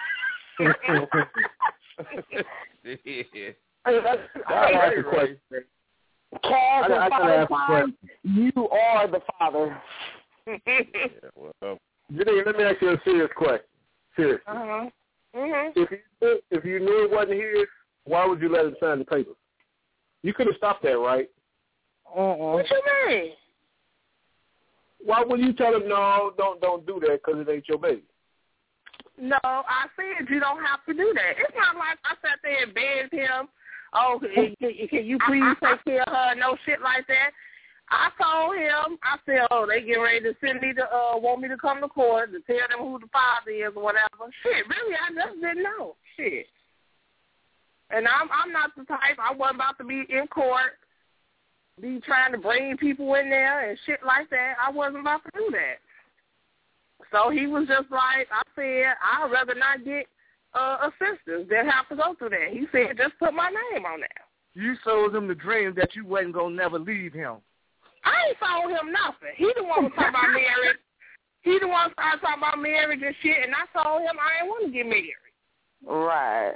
Yeah. I gotta ask a question. Cash I, and I gotta father ask a question. you are the father. Yeah, well, Janine, let me ask you a serious question. Seriously. Uh-huh. Mm-hmm. If you knew, if you knew it wasn't his, why would you let him sign the papers? You could have stopped that, right? Uh-uh. What you mean? Why would you tell him no? Don't don't do that because it ain't your baby. No, I said you don't have to do that. It's not like I sat there and begged him, oh, can, can you please take care of her? No shit like that. I told him, I said, oh, they getting ready to send me to, uh, want me to come to court to tell them who the father is or whatever. Shit, really, I just didn't know. Shit. And I'm I'm not the type, I wasn't about to be in court, be trying to bring people in there and shit like that. I wasn't about to do that. So he was just like, I said, I'd rather not get uh, assistance than have to go through that. He said, just put my name on there. You sold him the dream that you wasn't gonna never leave him. I ain't sold him nothing. He the one who talking about marriage. He the one who started talking about marriage and shit, and I told him I didn't want to get married. Right.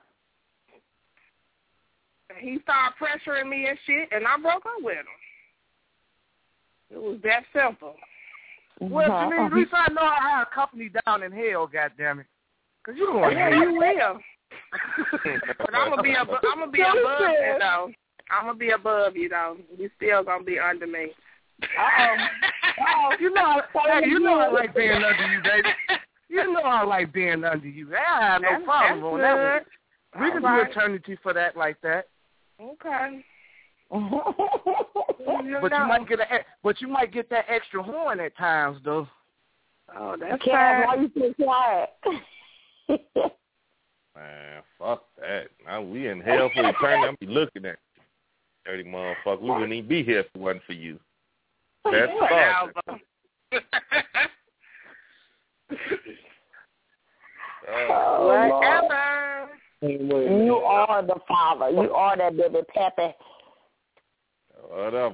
And he started pressuring me and shit, and I broke up with him. It was that simple. Well, to me, at least I know I have company down in hell, goddammit. Because you going to Yeah, hell. you will. But I'm gonna be ab- I'm gonna be above you though. I'm gonna be above you though. You still gonna be under me. Uh-oh. Oh, you know, I, hey, you know I like being under you, baby. You know I like being under you. I have no That's- problem that's on that one. good. We can All do right. eternity for that like that. Okay. But you might get a, but you might get that extra horn at times, though. Oh, that's Cash, why fine. you so quiet? man, fuck that. Now we in hell for eternity. I'm be looking at you. Dirty motherfucker. We wouldn't even be here if it wasn't for you. That's Whatever. uh, Whatever. You are the father. You are that baby Pepe. Whatever.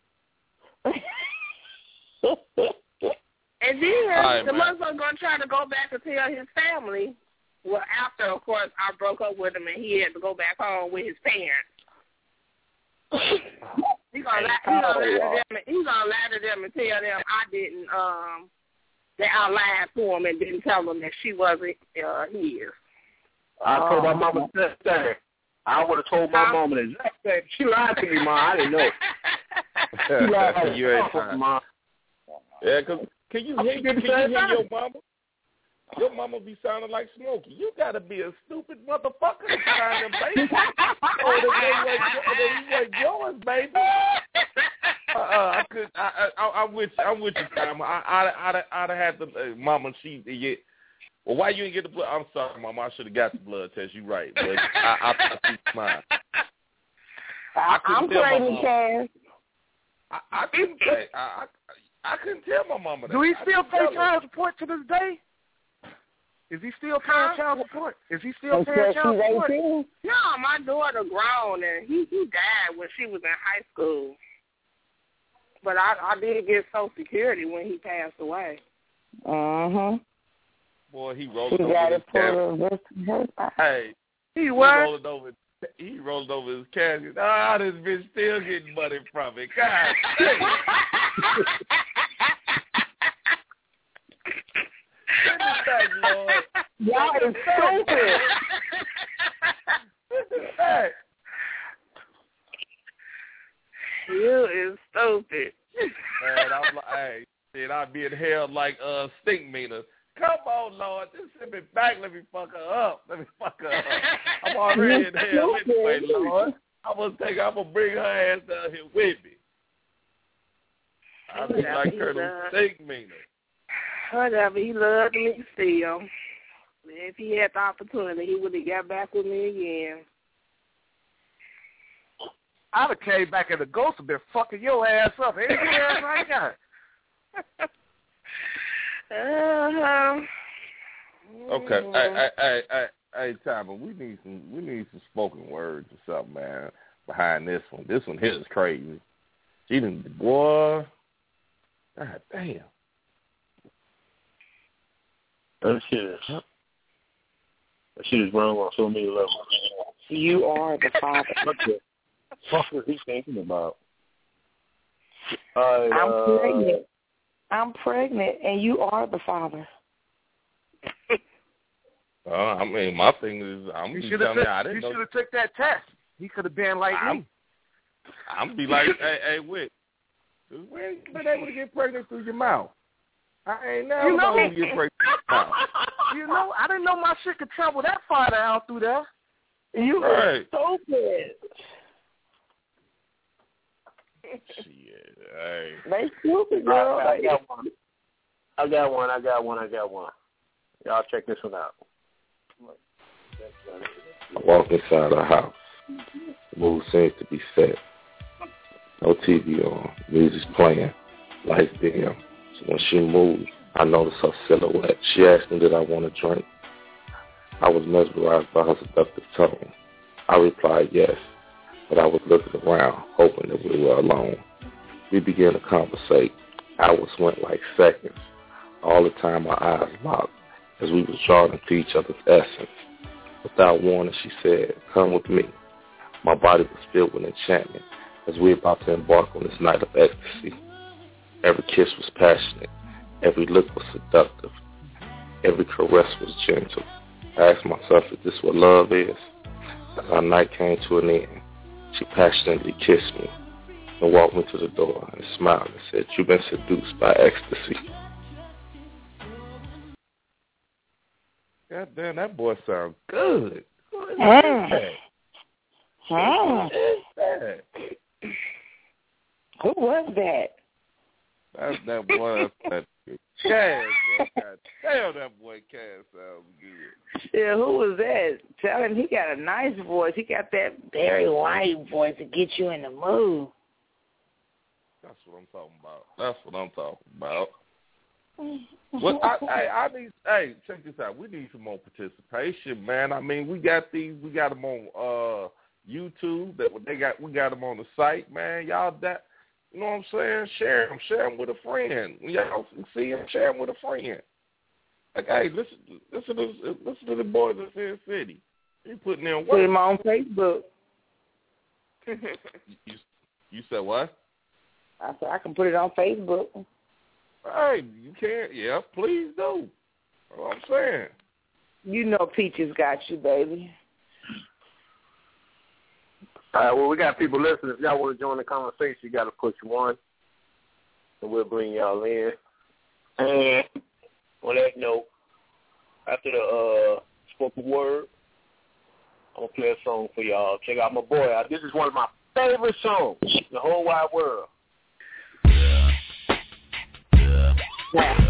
And then right, the man. motherfucker gonna try to go back and tell his family. Well, after of course I broke up with him and he had to go back home with his parents. He gonna lie, he gonna lie to them. He gonna lie to them and tell them I didn't um They out lied to him and didn't tell him that she wasn't uh, his. I told my mama that thing. I would have told my mama the exact thing. She lied to me, Ma. I didn't know. She lied to you ain't fine. Ma. Yeah, cause can you hear, can you hear your mama? Your mama be sounding like Smokey. You gotta be a stupid motherfucker to find them baby. Oh, they were yours, baby. Uh, uh, I could. I, I, I'm with you. I'm with you, Tom. I, I, I'd, I'd have had the uh, mama. She, yeah. Well, why you didn't get the blood? I'm sorry, Mama. I should have got the blood test. You right, but I, I, I see mine. I I'm pregnant, Cass. I, I couldn't say. I, I, I couldn't tell my mama that. Do he still pay child child support to this day? Is he still paying child support? Is he still paying child support? No, my daughter grown and he he died when she was in high school. But I I did get Social Security when he passed away. Uh huh. Boy, he rolled over his casket. Hey, he what? rolled over. He rolled over his casket. Ah, this bitch still getting money from it. God damn. Back, Lord. Y'all is stupid. Back. You is stupid. Man, I'm like, hey, shit, I'd be in hell like uh stink meter. Come on, Lord, just send me back. Let me fuck her up. Let me fuck her up. I'm already in hell anyway, Lord. I'm gonna take. I'm gonna bring her ass down here with me. I'd be like Colonel Stink meter. Whatever, he loved me still. If he had the opportunity, he would have got back with me again. I'd have came back in the ghost and been fucking your ass up. Any ass I got. Uh-huh. Okay, hey, hey, hey, hey, Tommy, we need some, we need some spoken words or something, man. Behind this one, this one here is crazy. She didn't, boy. God damn. That shit is, that shit is wrong on so many levels. You are the father. What the fuck was he thinking about? Uh, I'm uh, pregnant. I'm pregnant, and you are the father. Uh, I mean, my thing is, I'm You just should telling have you, I didn't know. took that test. He could have been like I'm, me. I'm be like, hey, hey, Wick, we ain't been able to get pregnant through your mouth. I ain't never You know, been able to get pregnant through your mouth. You know, I didn't know my shit could travel that far down through there. You Right. are stupid. Shit, hey. They stupid, I, girl. I got one. I got one. I got one. I got one. Y'all check this one out. I walk inside her house. The mood seems to be set. No T V on. Music's playing. Lights dim. So when she moves, I notice her silhouette. She asked me did I want a drink. I was mesmerized by her seductive tone. I replied yes, but I was looking around, hoping that we were alone. We began to conversate. Hours went like seconds. All the time our eyes locked as we was drawn into each other's essence. Without warning, she said, come with me. My body was filled with enchantment as we were about to embark on this night of ecstasy. Every kiss was passionate. Every look was seductive. Every caress was gentle. I asked myself if this what love is. As our night came to an end, she passionately kissed me and walked me to the door and smiled and said, you've been seduced by ecstasy. God damn, that boy sounds good. Who is that? Mm. Who is that? Who was that? That's that boy. That Cass. God damn, that boy Cass sounds good. Yeah, who was that? Tell him he got a nice voice. He got that Barry White voice to get you in the mood. That's what I'm talking about. That's what I'm talking about. Well, I, I, I need. Hey, check this out. We need some more participation, man. I mean, we got these. We got them on uh, YouTube. That they got. We got them on the site, man. Y'all, that you know what I'm saying? Share them. Share them with a friend. When y'all see them, share them with a friend. Like, hey, listen, listen to listen to the boys in Sin City. They putting in work. Put him on Facebook. you, you said what? I said I can put it on Facebook. Hey, you can't. Yeah, please do. That's what I'm saying. You know Peaches got you, baby. All right, well, we got people listening. If y'all want to join the conversation, you got to push one, and we'll bring y'all in. And on that note, after the uh, spoken word, I'm going to play a song for y'all. Check out my boy. This is one of my favorite songs in the whole wide world. Yeah.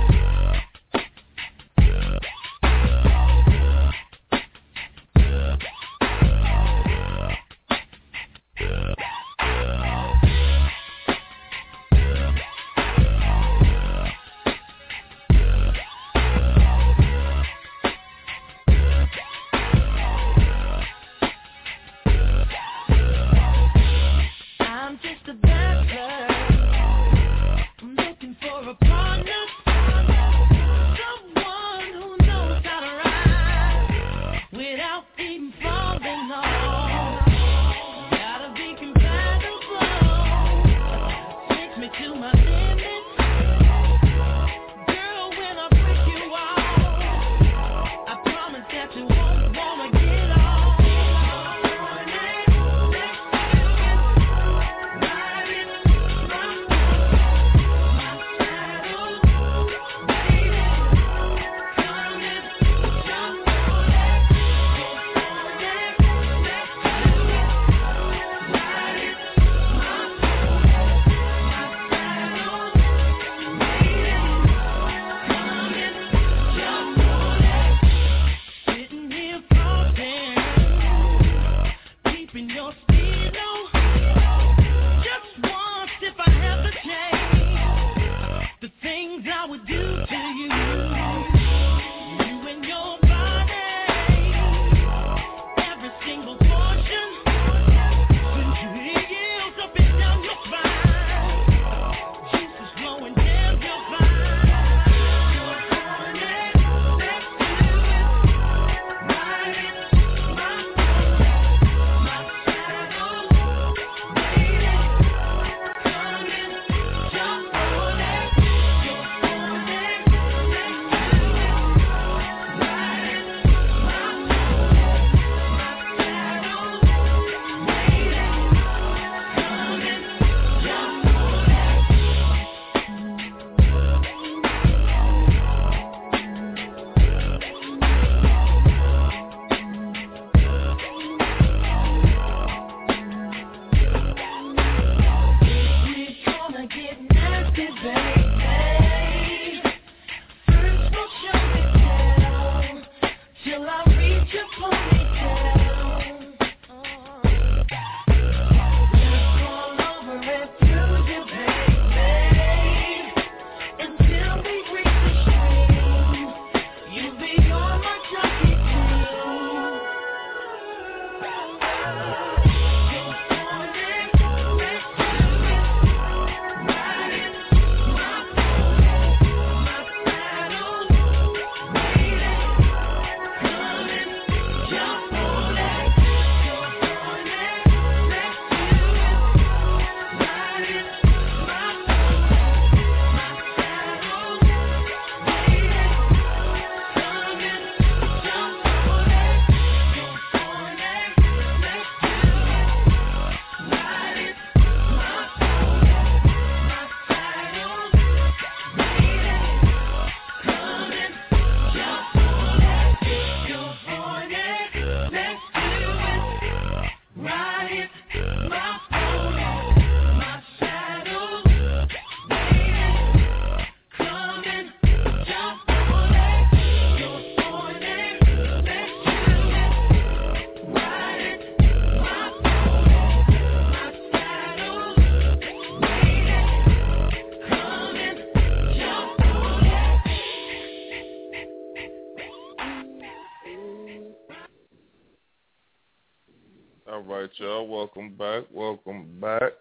right, y'all. Welcome back. Welcome back.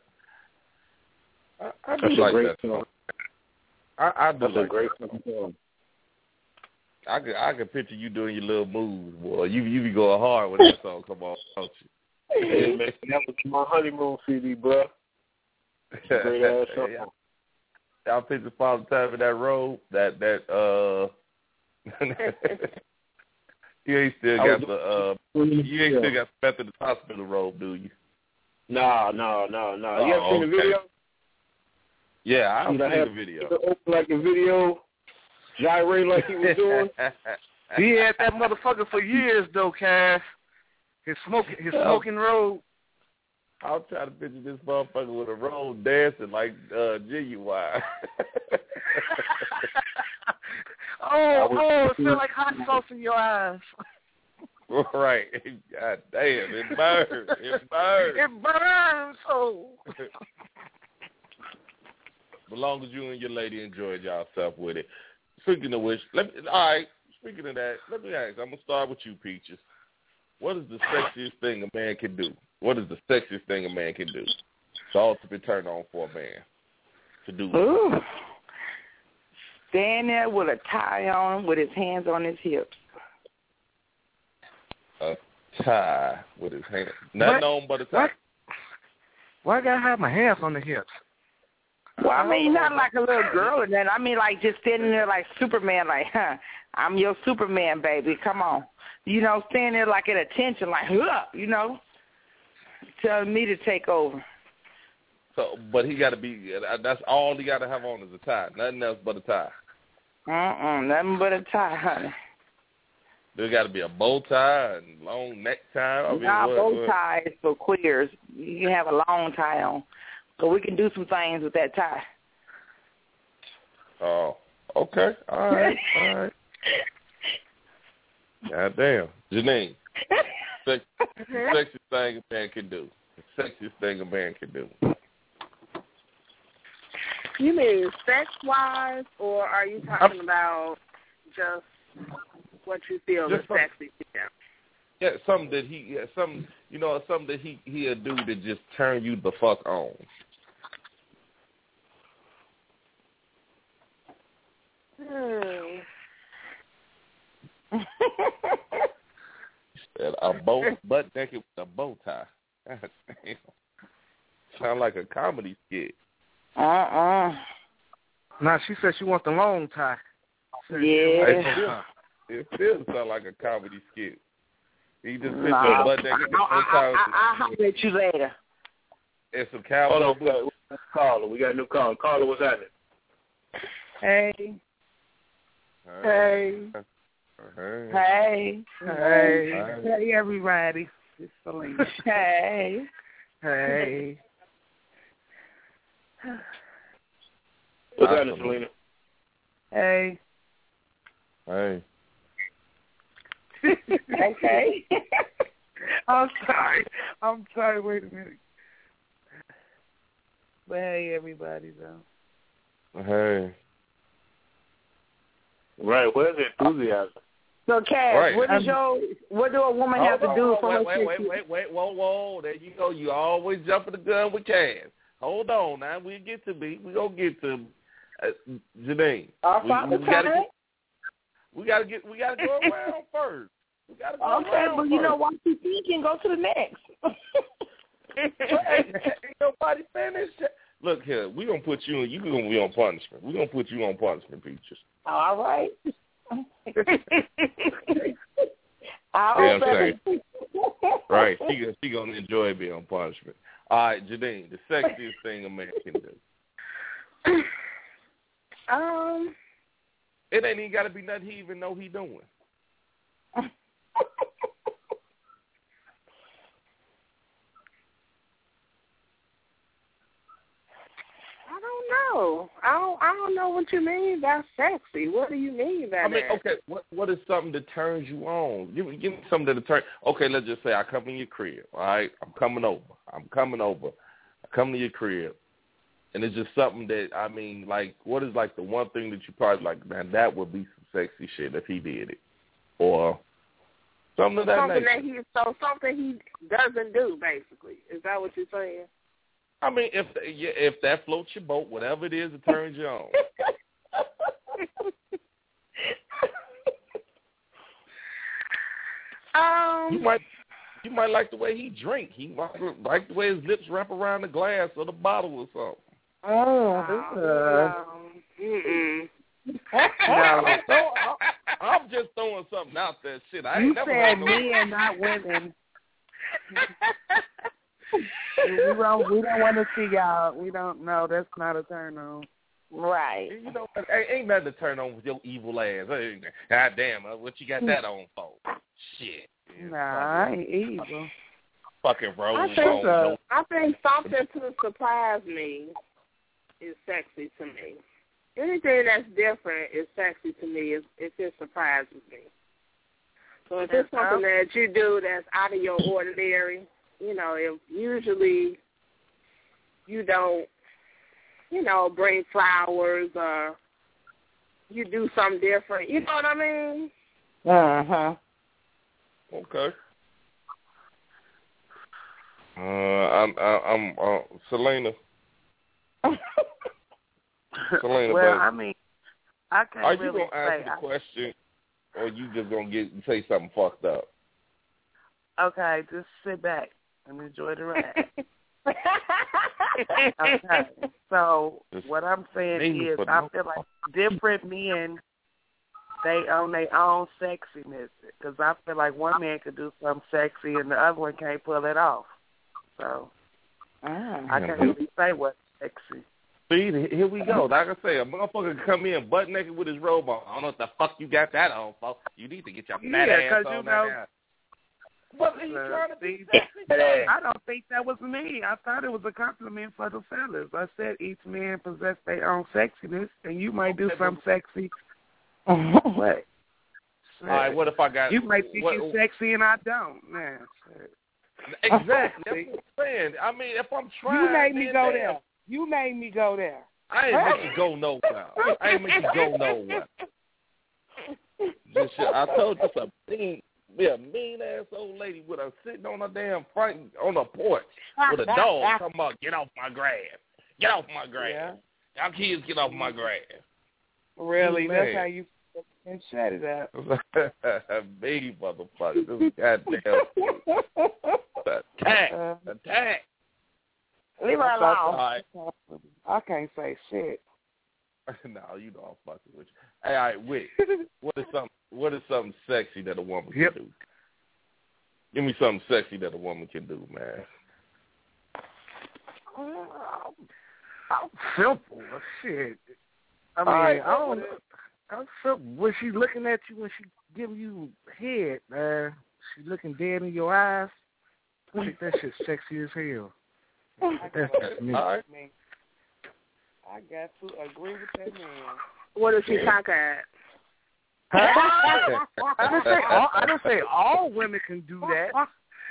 I, I do That's like a great that song. song. I, I do That's like a great that song. song. I could I could picture you doing your little moves, boy. You you be going hard when that song come on, don't you? Hey, man, that was my honeymoon C D, bro. Great ass song. I picture Father Time in that robe. That that uh. You ain't still got the uh. You ain't still got the Methodist Hospital robe, do you? No, no, no, no. Oh, you ever seen okay. the video? Yeah, I've you know, seen have the video. Open like the video, gyrate like he was doing. He had that motherfucker for years, though, Cass. His smoking, his smoking robe. I'm trying to picture this motherfucker with a robe dancing like uh, Genuine. oh, oh, it feel like hot sauce in your eyes. Right. God damn, it burns. It burns. It burns. Oh. As long as you and your lady enjoyed yourself with it. Speaking of which, let me, all right, speaking of that, let me ask, I'm going to start with you, Peaches. What is the sexiest thing a man can do? What is the sexiest thing a man can do? The ultimate turn on for a man to do. Ooh. Stand there with a tie on with his hands on his hips. A tie with his hands. Nothing on but a tie. What? Why I got to have my hands on the hips? Well, I mean, not like a little girl and then. I mean, like just standing there like Superman, like, huh, I'm your Superman, baby. Come on. You know, standing there like at attention, like, huh, you know, telling me to take over. So, but he got to be, that's all he got to have on is a tie. Nothing else but a tie. Uh-uh, nothing but a tie, honey. There got to be a bow tie and long necktie. I mean, nah, what, bow what? tie is for queers. You can have a long tie on. So we can do some things with that tie. Oh, okay. All right. All right. God damn. Janine, sex, sexiest thing a man can do. The sexiest thing a man can do. You mean sex-wise, or are you talking I'm, about just what you feel is sexy to them? Yeah, something that he, yeah, some, you know, something that he he'll do to just turn you the fuck on. Hmm. Said a bow, butt naked with a bow tie. God damn. Sound like a comedy skit. Uh-uh. Nah, she said she wants the long tie. Yeah. It still, it still sound like a comedy skit. He just picture nah. a butt naked. I, I, I, I, I'll holler at you later. And some cowboy Hold on, boots. Caller. We got a new caller. Caller, what's happening? Hey. Hey. Hey. Hey. Hey. Hey, everybody. It's Selena. Hey. Hey. What's happening, Selena? Hey. Hey. Okay. I'm sorry. I'm sorry. Wait a minute. But hey, everybody, though. Hey. Right. Where's the enthusiasm? So, Cass, right. what is your what do a woman Hold have to on, do wait, for her? Wait, wait, wait, wait, wait, whoa, whoa. There you go. You always jumping the gun with Cass. Hold on, now we'll get to me. We gonna get to uh, Janine. Our we, father we gotta time? get. We gotta get. We gotta go around first. We gotta go okay, around but first. you know, once you thinking, go to the next. Ain't nobody finished. Look here, we gonna put you. You gonna be on punishment. We gonna put you on punishment, Peaches. All right. Yeah, I'm saying. Right, she she gonna enjoy being on punishment. All right, Janine, the sexiest thing a man can do. Um, it ain't even got to be nothing he even know he doing. I don't know. I don't. I don't know what you mean by sexy. What do you mean by I mean, that? okay, what what is something that turns you on? Give me give me something that turn. Okay, let's just say I come in your crib. All right, I'm coming over. I'm coming over. I come to your crib, and it's just something that I mean, like, what is like the one thing that you probably like? Man, that would be some sexy shit if he did it, or something of that something nature. that he so something he doesn't do. Basically, is that what you're saying? I mean, if if that floats your boat, whatever it is that turns you on. um, you might you might like the way he drink. He might like the way his lips wrap around the glass or the bottle or something. Oh, uh, Mm-mm. No, so, I'm just throwing something out there. Shit, I ain't You never said heard no- men, not women. we don't. We don't want to see y'all. We don't know. That's not a turn on. Right. You know, ain't, ain't nothing to turn on with your evil ass. Hey, God damn, what you got that on for? Shit. Nah, I ain't evil. Fucking roll I think on. so. I think something to surprise me is sexy to me. Anything that's different is sexy to me if, if it surprises me. So if it's something that you do that's out of your ordinary, you know, if usually you don't, you know, bring flowers or you do something different, you know what I mean? Uh-huh. Okay. Uh, I'm, I'm, uh, Selena. Selena, well, baby. I mean, I can't Are you really gonna answer say. the question, or you just gonna get say something fucked up? Okay, just sit back and enjoy the ride. Okay, so what I'm saying is, I feel like different men, they own their own sexiness. Because I feel like one man could do something sexy and the other one can't pull it off. So ah. I can't really say what's sexy. See, here we go. Like I say, a motherfucker can come in butt naked with his robe on. I don't know what the fuck you got that on, folks. You need to get your fat Yeah, ass 'cause on you that know, now. But he's uh, trying to be see, sexy. I don't think that was me. I thought it was a compliment for the fellas. I said each man possess their own sexiness, and you might do something sexy. What? All right, what if I got... You might think what, you're sexy and I don't. Man, exactly. That's what I'm saying. I mean, if I'm trying... You made me then go damn. there. You made me go there. I ain't make you go nowhere. I ain't make you go nowhere. Just, I told you something. Mean, be a mean ass old lady with her sitting on a damn front on a porch with a dog talking about get off my grass, get off my grass. Yeah. Y'all kids get off my grass. Really? Man. That's how you and shut it up. Me, motherfucker. This goddamn attack, Uh, attack. Leave her alone. All right. I can't say shit. No, you know I'm fucking with you. Hey, all right, wait. What is something? What is something sexy that a woman can Yep. do? Give me something sexy that a woman can do, man. Simple. Shit. I mean, All right, I don't what know. I'm simple. When she looking at you, when she giving you head, man, she looking dead in your eyes. I think that shit's sexy as hell. That's just me. All right. I got to agree with that man. What does she talk at? I didn't say all, I didn't say all women can do that.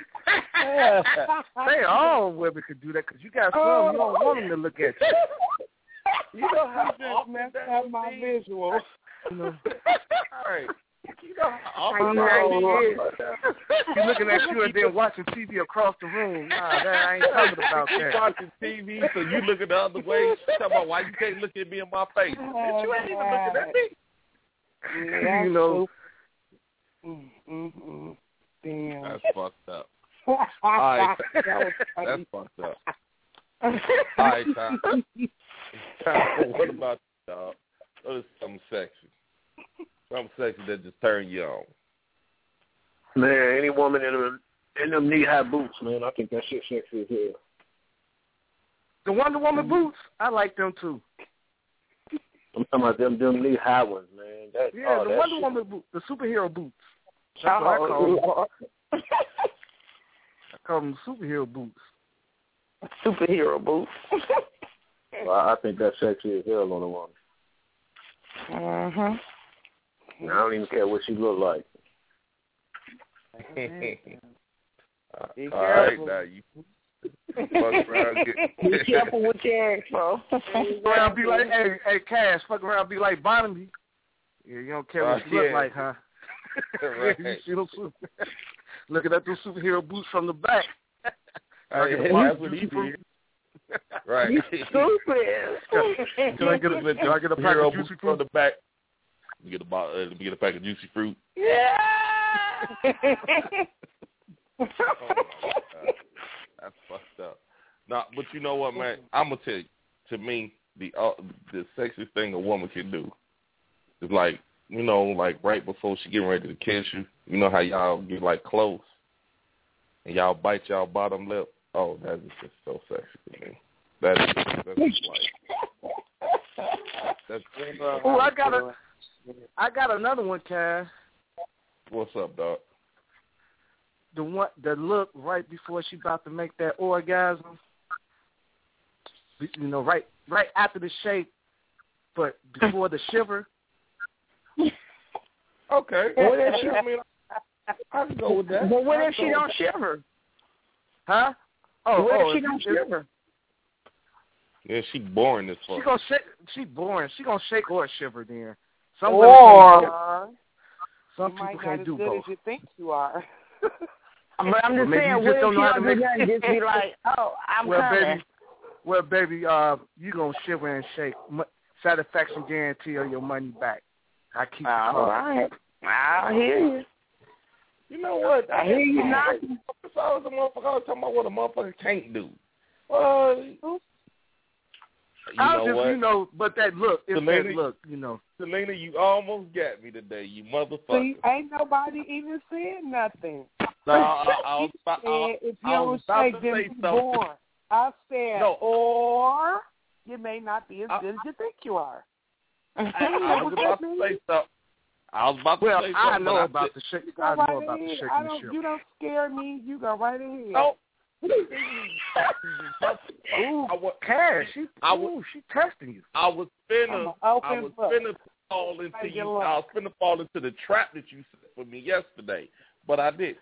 Say all women can do that because you got some you don't want them to look at you. You know how You just often messed that up would my be? visual. You know, All right. You know how How often you that know would it be? she looking at you and then watching T V across the room. Nah, that, I ain't talking about You that. watching T V, so you looking the other way. Talking about why you can't look at me in my face. Bitch, you ain't even looking at me. Yeah, You know. Mm, mm, mm. Damn. That's fucked up. All right. That was That's funny. fucked up. All right, Tom. Tom, what about you, dog? What is something sexy? Something sexy that just turn you on. Man, any woman in them in them knee high boots, man, I think that shit sexy as hell. The Wonder Woman boots, I like them too. I'm talking about them them knee high ones, man. That, Yeah, oh, the that Wonder shit. Woman boots, the superhero boots. That's what I call Oh, them. I call them superhero boots. superhero boots. Well, I think that's sexy as hell on a woman. Uh-huh. I don't even care what she look like. Be All right, careful. now you fuck around. Get, Be careful what you ask for. Fuck around, be like, hey, hey, Cash, fuck around, be like Barnaby. Yeah, you don't care what Oh, she look yeah. like, huh? Right. You see those super- looking at those superhero boots from the back. Oh, yeah, that's what he did. Right. You stupid. Can I get a, can I get a pack Hero of boots juicy from fruit? the back. Let me get a bottle, uh, let me get a pack of juicy fruit. Yeah. Oh my God. That's fucked up. Nah, but you know what, man? I'm gonna tell you. To me, the uh, the sexiest thing a woman can do. It's like, you know, like right before she getting ready to kiss you. You know how y'all get like close and y'all bite y'all bottom lip. Oh, that is just so sexy to me. That is that's like that's. Oh, I got a, I got another one, Cass. What's up, dog? The one, the look right before she about to make that orgasm. You know, right, right after the shake, but before the shiver. Okay. What if she? I mean, I can go with that. But what if she don't shiver? Huh? Oh, what oh, if she don't shiver? Yeah, she boring as fuck. She gonna shake. She boring. She gonna shake or shiver. Then some or some you people might can't not do as good both. as you think you are. But I'm Well, just maybe saying, you what just if don't she know how to don't make do that and just be like, oh, I'm well, coming. baby, well, baby, uh, you gonna shiver and shake. M- satisfaction guarantee or your money back. I keep it All calm. right. I hear you. You know what? I hear you not. It's always a motherfucker always talking about what a motherfucker can't do. Well, you I know just, what? you know, but that look, it's Selena, that look, you know. Selena, you almost got me today, you motherfucker. See, ain't nobody even said nothing. No, I, I was about, said, I, if I you was about shake, to then say be something. born. I said, No. or you may not be as I, good as you think you are. I, I was about to say something. I was about to well, say something. I know I about said, the shake. Go I right know about the ahead. shake I and the don't, shiver. you don't scare me. You go right ahead. No. Ooh, I was, Cash, she, I ooh, was, she testing you. I was finna, I was book. finna fall into you. I was finna fall into the trap that you set for me yesterday, but I did.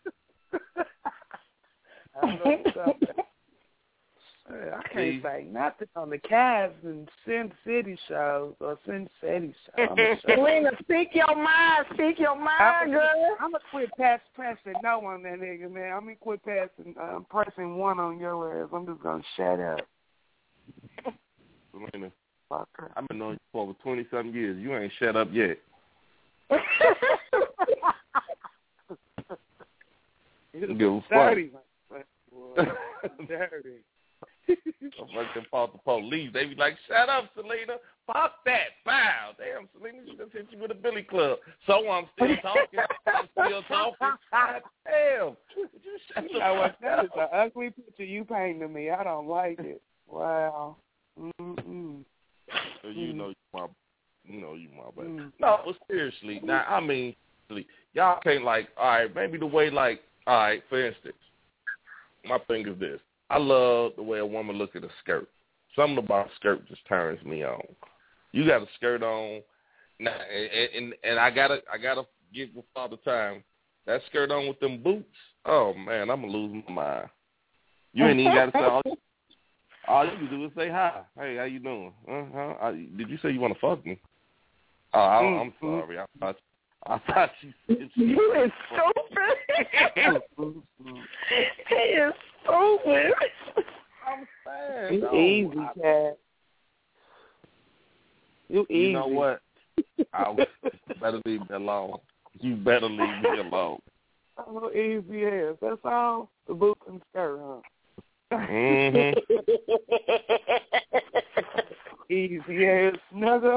I know something. Hey, I can't See? say nothing on the Cavs and Sin City shows or Sin City shows. Selena, speak your mind. Speak your mind, girl. I'm going to quit pass, pressing no on that nigga, man. I'm going to quit passing, um, pressing one on your ass. I'm just going to shut up. Selena, Fucker. I've been knowing you for over twenty-something years. You ain't shut up yet. You don't give a fuck. Dirty. Dirty. I'm fucking fought the police. They be like, shut up, Selena. Fuck that. Wow. Damn, Selena, she just hit you with a billy club. So I'm still talking. I'm still talking. God damn. Would you shut You the know what? fuck That is up? an ugly picture you painted to me. I don't like it. Wow. Mm-mm. So you know you my, you know you my baby. Mm. No, but seriously, now I mean, seriously, y'all can't like, all right, maybe the way like, all right, for instance, my thing is this. I love the way a woman looks at a skirt. Something about a skirt just turns me on. You got a skirt on, now, and, and and I gotta I gotta get with Father Time. That skirt on with them boots. Oh man, I'm gonna lose my mind. You ain't even gotta say all. All you can do is say hi. Hey, how you doing? Uh-huh. I, did you say you want to fuck me? Oh, I, I'm sorry. I thought I thought you said you is stupid. He is stupid. I'm saying. You No, easy, I, cat. You easy. You know what? I better leave me alone. You better leave me alone. Oh, easy ass. That's all. The boots and skirt, huh? Mm-hmm. Easy ass nigga.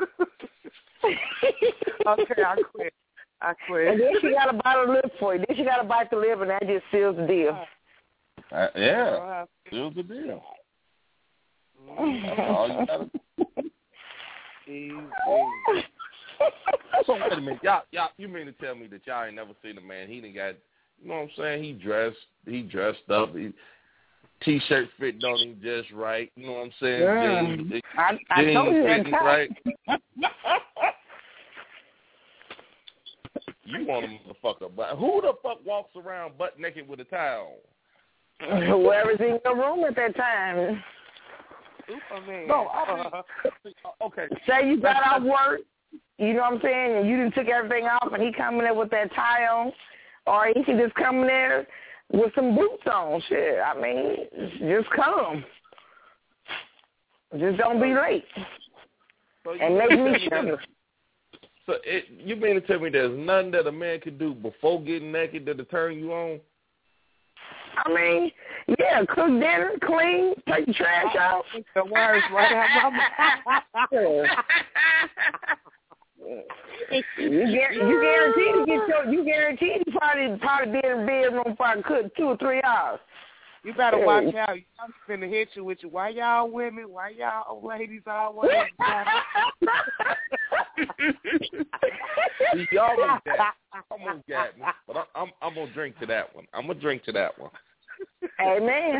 Okay, I quit. I quit. And then she got to bite the lip for you. Then she got to bite the lip, and that just seals the deal. Uh, yeah, seals the deal. That's all you gotta do. Easy. So wait a minute, y'all, y'all, you mean to tell me that y'all ain't never seen a man? He done got, you know what I'm saying? He dressed, he dressed up. He, T-shirt fitting on him just right. You know what I'm saying? Yeah. Jeans, I, I jeans told you that fitting time. right. You want a motherfucker, but who the fuck walks around butt naked with a tie on? Whoever's in your room at that time. Superman. No, I mean, okay. Say you got off work, you know what I'm saying, and you done took everything off, and he come in there with that tie on, or he can just come in there with some boots on. Shit, I mean, just come. Just don't be late. So and make me sugar. So it, you mean to tell me there's nothing that a man can do before getting naked that'll turn you on? I mean, yeah, cook dinner, clean, take the trash out. The words right out my mouth. You, gar- you guarantee to get your, you guarantee to probably probably be in the bedroom for cook two or three hours. You better watch out. I'm finna hit you with you. Why y'all women? Why y'all old ladies always? You almost got me. Almost got me. But I'm, I'm I'm gonna drink to that one. I'm gonna drink to that one. Amen.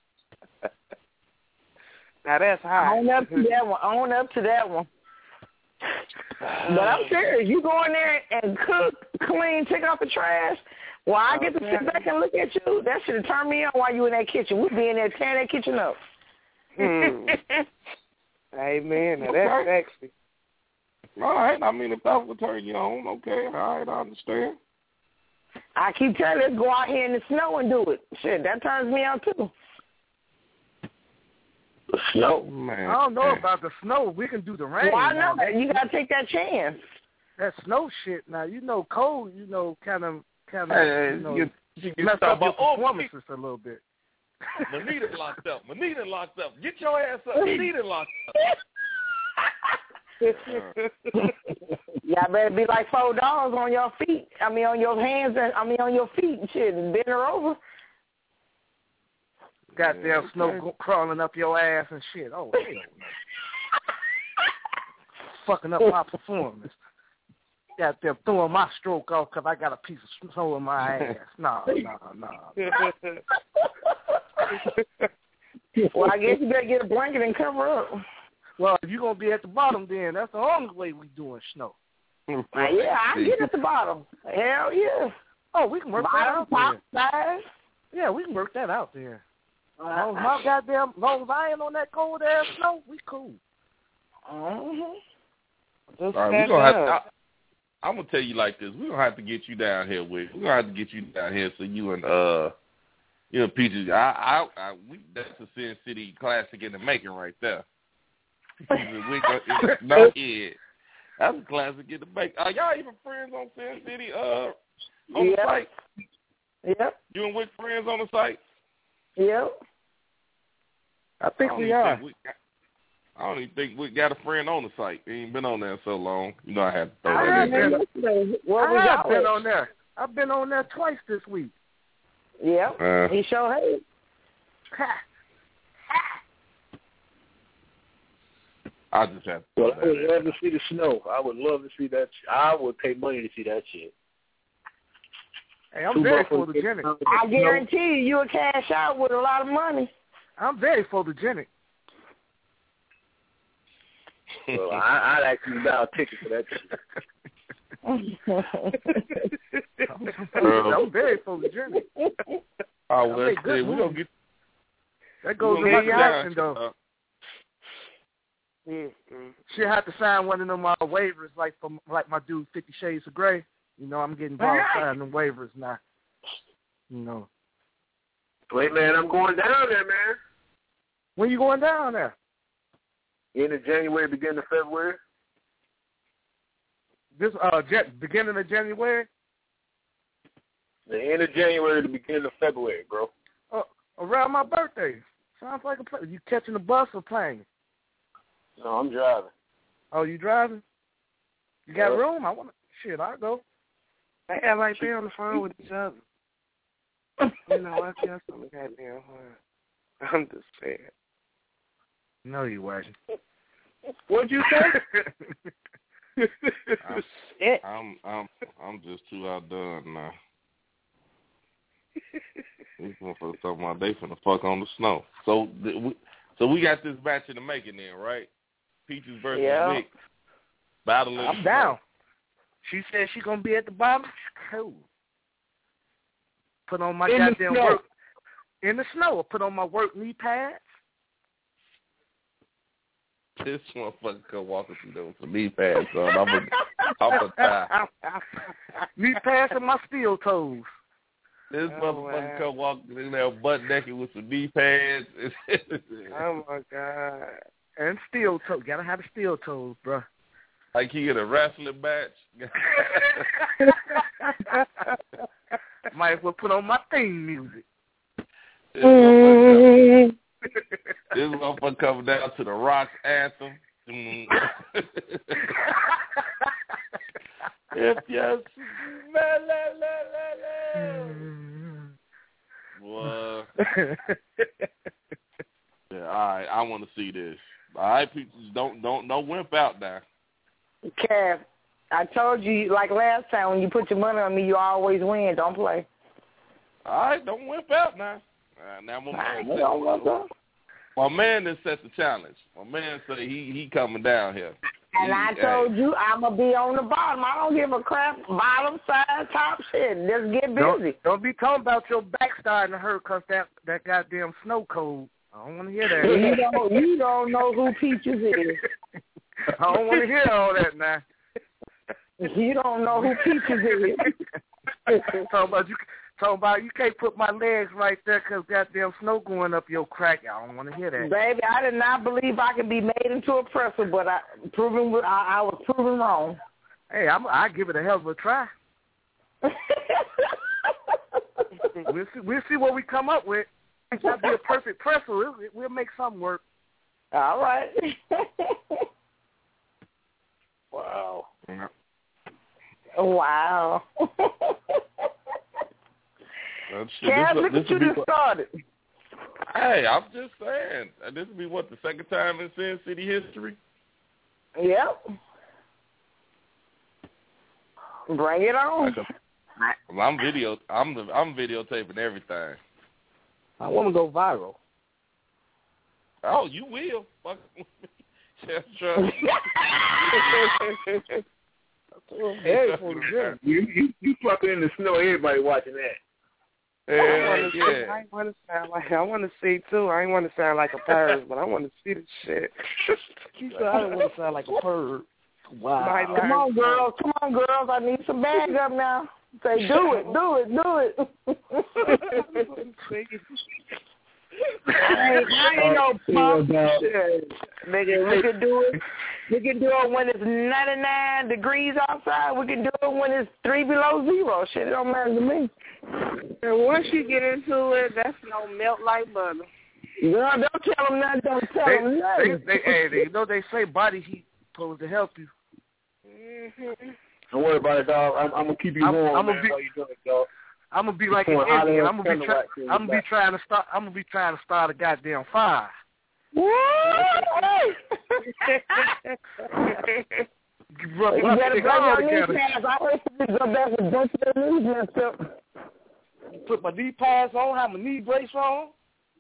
Now that's high. Own up to that one. Own up to that one. But I'm serious. You go in there and cook, clean, take out the trash. While I get to sit back and look at you, that should have turned me on while you in that kitchen. We'd be in there tearing that kitchen up. Hmm. Amen. Now that's Okay. sexy. All right. I mean, if that would turn you on, okay. All right, I understand. I keep telling you, let's go out here in the snow and do it. Shit, that turns me on too. Snow, man. I don't know about the snow. We can do the rain. Why now. not? You gotta take that chance. That snow shit. Now you know, cold. You know, kind of, kind of, Hey, you know, you, you, you mess talk up your about, oh, performances a little bit. Manita locked up. Manita locked up. Get your ass up. Manita locked up. Y'all better be like four dollars on your feet. I mean, on your hands and I mean on your feet and shit, and bend her over. Goddamn snow go- crawling up your ass and shit. Oh, hell no. Fucking up my performance. Goddamn throwing my stroke off because I got a piece of snow in my ass. No, no, no. Well, I guess you better get a blanket and cover up. Well, if you're going to be at the bottom, then that's the only way we doing snow. Uh, yeah, I get at the bottom. Hell yeah. Oh, we can work Bottom, that out top, side. there. Yeah, we can work that out there. As long as my goddamn, as long as I ain't on that cold ass snow, we cool. Mm-hmm. All right, we're gonna have to, I, I'm gonna tell you like this. We're gonna have to get you down here with. We're gonna have to get you down here so you and uh, you know, Peaches. I, I, I we that's a Sin City classic in the making right there. we go, no, yeah, that's a classic in the making. Are y'all even friends on Sin City? Uh, on yep. the site. Yep. You and Wick friends on the site? Yep. I think I we are. Think we got, I don't even think we got a friend on the site. He ain't been on there so long. You know, I had to throw I that in there. been, Where I was have y'all been at? on there. I've been on there twice this week. Yep. Uh, He sure has. I just have to Well, throw I would that in love to see the snow. I would love to see that. I would pay money to see that shit. Hey, I'm Two very buffaloes photogenic. getting I guarantee you, you will cash out with a lot of money. I'm very photogenic. Well, I, I'd actually buy a ticket for that shit. I'm, I'm very photogenic. Oh, I well, make that's good it. We're movies. going to get That goes we with gonna my get you down, caption, though. uh, Mm-hmm. She'll have to sign one of them uh, waivers, like from like my dude Fifty Shades of Grey. You know, I'm getting involved signing them waivers now. You know. Wait, man, I'm going down there, man. When you going down there? End of January, beginning of February. This uh, jet, beginning of January. The end of January to beginning of February, bro. Uh, around my birthday. Sounds like a play. You catching the bus or plane? No, I'm driving. Oh, you driving? You got Yeah. room? I want to. Shit, I'll go. They have like they on the phone with each other. You know, I guess I'm a goddamn hard. I'm just saying. No, you wasn't. What'd you say? I'm, I'm, I'm, I'm just too outdone now. These motherfuckers talking about they finna fuck on the snow. So, th- we, so we got this match in the making then, right? Peaches versus Yeah. Vic. Battle in the I'm snow. down. She said she gonna be at the bottom. Cool. Put on my In the goddamn snow. work in the snow. Put on my work knee pads. This motherfucker come walking through there with some knee pads on. I'm a, I'm a tie. knee pads and my steel toes. This Oh, motherfucker wow. come walking in there butt naked with some knee pads. Oh my god. And steel toes. Gotta have the steel toes, bro. Like he in a wrestling match. Might as well put on my theme music. motherfucker, this motherfucker coming down to the Rock's anthem. Mm. If you smell it, well, yeah, all right, I want to see this. All right, people, don't don't don't wimp out now. Kev, I told you like last time when you put your money on me, you always win. Don't play. All right, don't wimp out now. Uh, now my man, I don't set, my man that set the challenge. My man said he he coming down here. And he, I told hey. you I'm going to be on the bottom. I don't give a crap. Bottom, side, top, shit. Just get busy. Don't, don't be talking about your back starting to hurt because that, that goddamn snow cold. I don't want to hear that. You don't, you don't know who Peaches is. I don't want to hear all that now. You don't know who Peaches is. talking about you talking about you can't put my legs right there because goddamn snow going up your crack. I don't want to hear that. Baby, I did not believe I could be made into a presser, but I proven I, I was proven wrong. Hey, I'm, I give it a hell of a try. we'll see. We'll see what we come up with. It's not be a perfect presser. We'll, we'll make something work. All right. Wow. Wow. Cass, look at you just started. Hey, I'm just saying. This will be, what, the second time in Sin City history? Yep. Bring it on. Well, I'm video. I'm the, I'm videotaping everything. I want to go viral. Oh, you will. Fuck with me. That's true. you you you fucking in the snow. Everybody watching that. Yeah, I want to yeah. I want to sound like I want to see too. I ain't want to sound like a perv, but I want to see the shit. She said I don't want to sound like a perv. Wow. Come on, girls. Come on, girls. I need some bags up now. Say, do it, do it, do it. I ain't, I ain't no punk shit. Nigga, we can do it. We can do it when it's ninety-nine degrees outside. We can do it when it's three below zero. Shit, it don't matter to me. And once you get into it, that's no melt like butter. Girl, don't tell them nothing. Don't tell They, them they, nothing. they, hey, they, you know they say body heat supposed to help you. Mm-hmm. Don't worry about it, dog. I'm, I'm gonna keep you I'm, warm, I'm man. gonna be, How you doing, dog? I'm gonna be like an Pouring hot Indian. air I'm gonna be, try, candle I'm gonna be trying to start. I'm gonna be trying to start a goddamn fire. Woo! Rub, You rub, better stick bring all your knee together. pads. I always think it's the best to dust your knees messed up. Put my knee pads on. Have my knee brace on.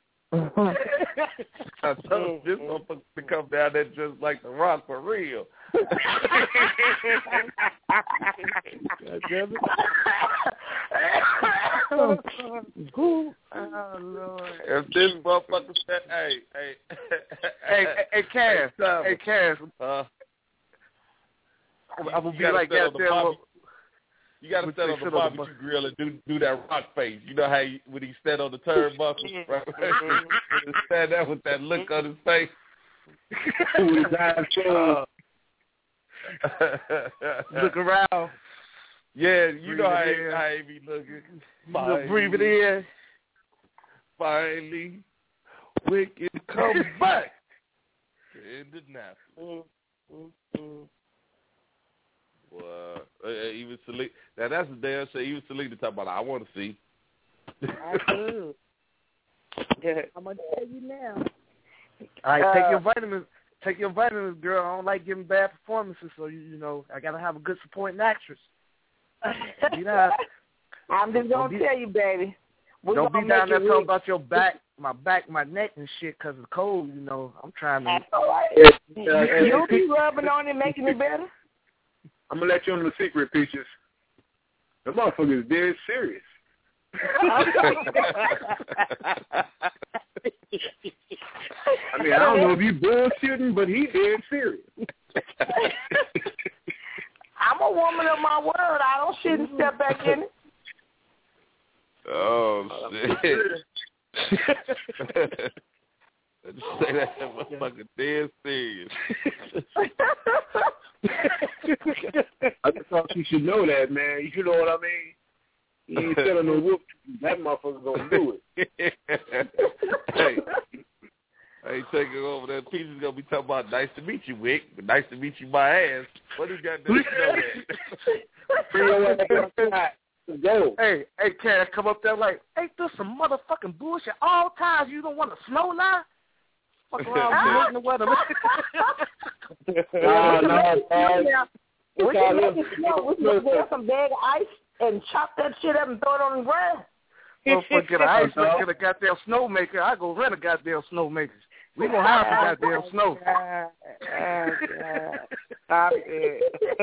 I told this motherfucker to come down there just like the Rock for real. Who? Oh Lord. If this motherfucker said, hey, hey, Hey, hey, hey, Cass. Hey, Cass. Uh, I'm gonna be gotta like set on the goddamn. Bobby- You got to What stand they on the sit on the barbecue grill and do do that rock face. You know how he, when he stand on the turnbuckle, right? Stand there with that look on his face. uh, look around. Yeah, you Breathe know how it he, in. how he be looking. You know, breathe it in. Finally, we can come back to Indianapolis. Well, uh, even Selena. Now that's the damn shit. Even Selena talk about. I want to see. I do. I'm gonna tell you now. All right, Uh, take your vitamins. Take your vitamins, girl. I don't like giving bad performances, so you, you know I gotta have a good supporting actress. You know, I'm just Don't gonna be- tell you, baby. We're don't be gonna down there make it talking rich. about your back, my back, my neck and shit because of the cold. You know, I'm trying to. That's all right. Yeah, You don't be rubbing on it, making it better. I'm gonna let you in the secret, Peaches. The motherfucker is dead serious. I mean, I don't know if you bullshitting, but he dead serious. I'm a woman of my word. I don't shit and step back in it. Oh shit! Just say that motherfucker dead serious. I just thought you should know that, man. You know what I mean? You ain't telling no whoop. That motherfucker gonna do it. take it over there. Peter's gonna be talking about nice to meet you, Wick, but nice to meet you, my ass. What is got to know that? Go. Hey, hey, Cash, come up there like, ain't this some motherfucking bullshit? All times you don't want a snow lie? Fuck around, the weather. No, no, man. We can make it snow. We can get some bag of ice and chop that shit up and throw it on the ground. Don't forget an ice maker, get a goddamn snow maker. I go rent a goddamn snow maker. We gonna have some goddamn snow. Oh, God. Stop it.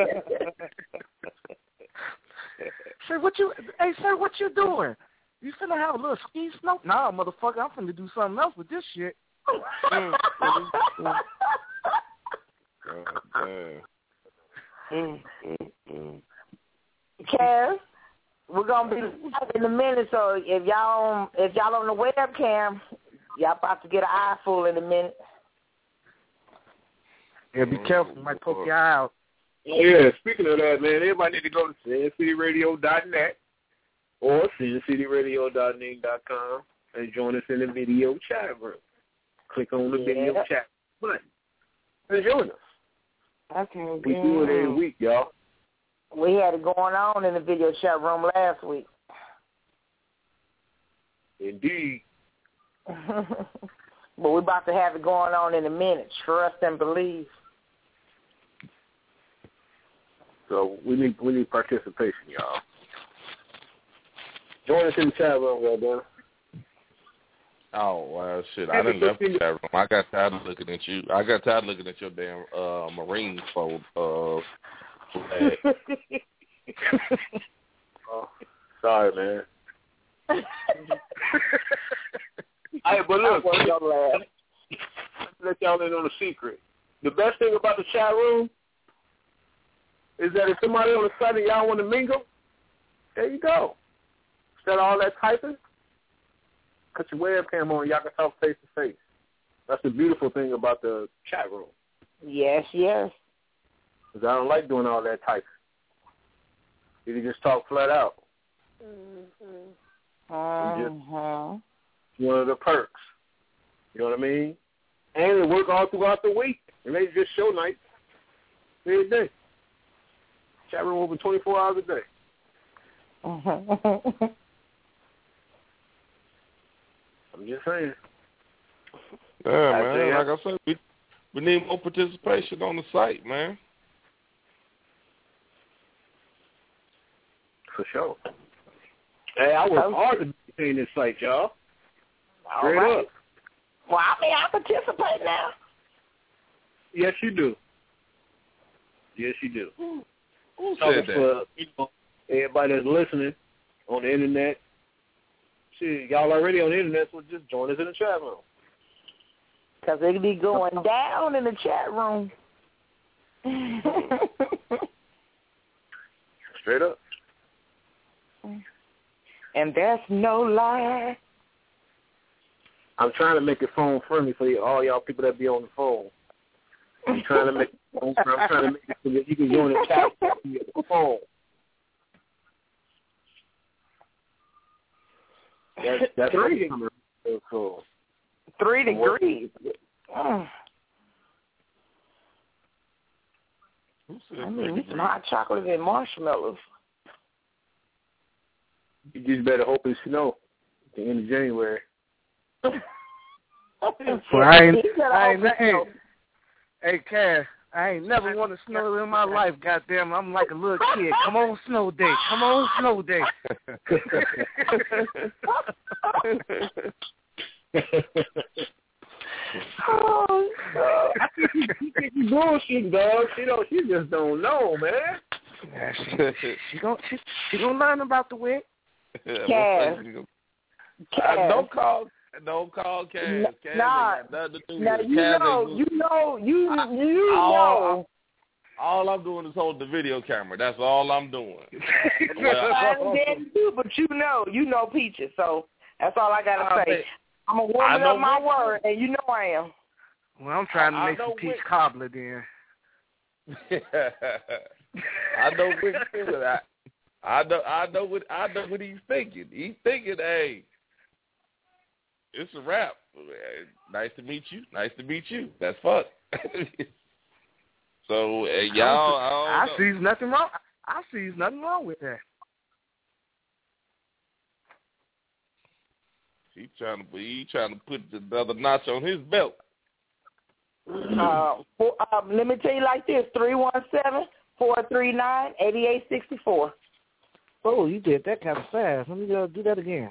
Say what you? Hey, sir, what you doing? You finna have a little ski snow? Nah, motherfucker, I'm finna do something else with this shit. Mm. God damn. Mm, mm, mm. Cass, we're gonna be live in a minute, so if y'all on, if y'all on the webcam, y'all about to get an eye full in a minute. Yeah, be careful, might poke your eye out. Oh, yeah, speaking of that, man, everybody need to go to sin city radio dot net or sin city radio dot ning dot com and join us in the video chat room. Click on the yeah. video chat button and join us. Okay, we do it every week, y'all. We had it going on in the video chat room last week. Indeed. But we're about to have it going on in a minute. Trust and believe. So we need we need participation, y'all. Join us in the chat room, goddamn. Oh, well, shit. I didn't left the chat room. I got tired of looking at you. I got tired of looking at your damn uh, Marines fold. Uh, oh, sorry, man. Hey, but look, y'all let y'all in on a secret. The best thing about the chat room is that if somebody on the site and y'all want to mingle, there you go. Instead of all that typing, cut your webcam on, y'all can talk face to face. That's the beautiful thing about the chat room. Yes, yes. Because I don't like doing all that typing. You can just talk flat out. Mm-hmm. Uh-huh. Just one of the perks. You know what I mean? And it work all throughout the week. It ain't just show night. Every day. Chat room open twenty-four hours a day. I'm just saying. Yeah, man. Like I said, we we need more participation on the site, man. For sure. Hey, I work okay. hard to maintain this site, y'all. All Straight right. up. Well, I mean, I participate now. Yes, you do. Yes, you do. Who, who said that? For, you know, everybody that's listening on the internet. See, y'all already on the internet, so just join us in the chat room. Because it be going down in the chat room. Straight up. And that's no lie. I'm trying to make it phone friendly for you, all y'all people that be on the phone. I'm trying to make it phone friendly. I'm trying to make it so that you can join the chat with the phone. That's, that's Three. So cool. Three degrees. Mm. I mean, some hot chocolate and marshmallows. You just better hope it snow at the end of January. Well, I ain't, I ain't, hey, hey, Cass, I ain't never wanted snow in my life, goddamn. I'm like a little kid. Come on, snow day. Come on, snow day. Oh, I think you bullshit, dog. She don't. She just don't know, man. Yeah, she, she gonna she, she gonna learn about the way. Cass. Cass. Don't call. Don't call Cass. Cass nah, ain't got nothing to do now with you Cass know, you know, you you know. All I'm doing is hold the video camera. That's all I'm doing. Well, you, but you know, you know Peaches, so that's all I gotta I say. Bet. I'm a woman of my Wick word, and you know I am. Well, I'm trying to I, make I some peach Wick. cobbler then. I know Wick too. I, I know. I know what. I know what he's thinking. He's thinking, hey, it's a wrap. Nice to meet you. Nice to meet you. That's fuck. So uh, y'all, I, I see nothing wrong. I see nothing wrong with that. He trying to he trying to put another notch on his belt. Uh, for, um, let me tell you like this: three one seven four three nine eight eight six four. Oh, you did that kind of fast. Let me uh, do that again.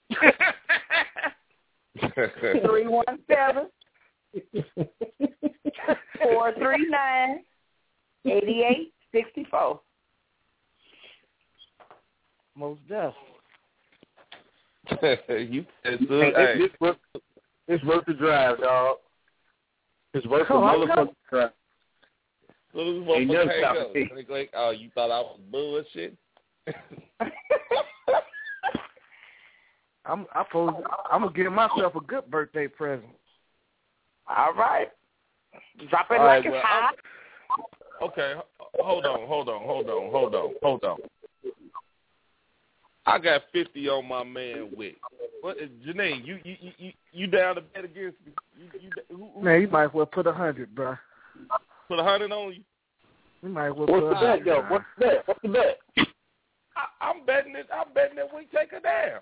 Three one seven four three nine eight eight six four. Most deaf. You said so. Hey, Hey. It's, worth, it's worth the drive, dog. It's worth the Come on, motherfucking drive. So this Ain't motherfucker never hang stop up. me. Like, like, oh, you thought I was bullshit? I'm I suppose I'm gonna give myself a good birthday present. All right. Drop it All like right, it's well, hot. Okay, hold on, hold on, hold on, hold on, hold on. I got fifty on my man Wick. What, Janine? You you you you down to bet against me? You, you, who, who, Man, you might as well put a hundred, bro. Put a hundred on you? You might as well What's put the a bet, hundred. yo? What's the bet? What's the bet? I, I'm betting it. I'm betting that we take her down.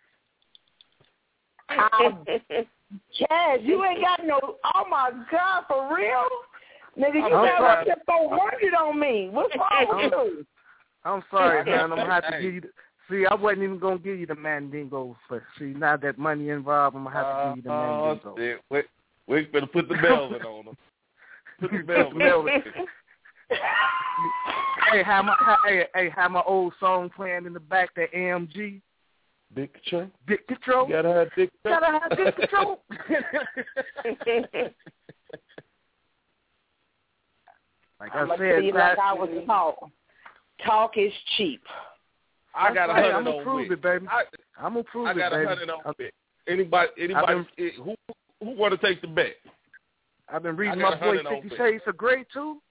Um, Chaz, you ain't got no. Oh my God, for real, nigga, you I'm got sorry. up to four hundred on me. What's wrong with you? I'm sorry, man. I'm gonna have to Hey. give you. The, see, I wasn't even gonna give you the Mandingo for. See, now that money involved, I'm gonna have to give you the Oh, Mandingo. shit. Wait, wait, better put the Melvin on him. Put the Melvin. Melvin. Hey, how my how, hey, hey, how my old song playing in the back? That A M G. Big control. Big control. You gotta have big control. Gotta have big control. Like I'm I gonna tell said, you like I was talk. Talk is cheap. I got a right. hundred I'm gonna on prove Wick. it, baby. I, I'm gonna prove I it, got baby. a hundred on Wick. Anybody? Anybody? been- who who want to take the bet? I've been reading I got my a boy hundred on Fifty Wick. Shades of Grey too.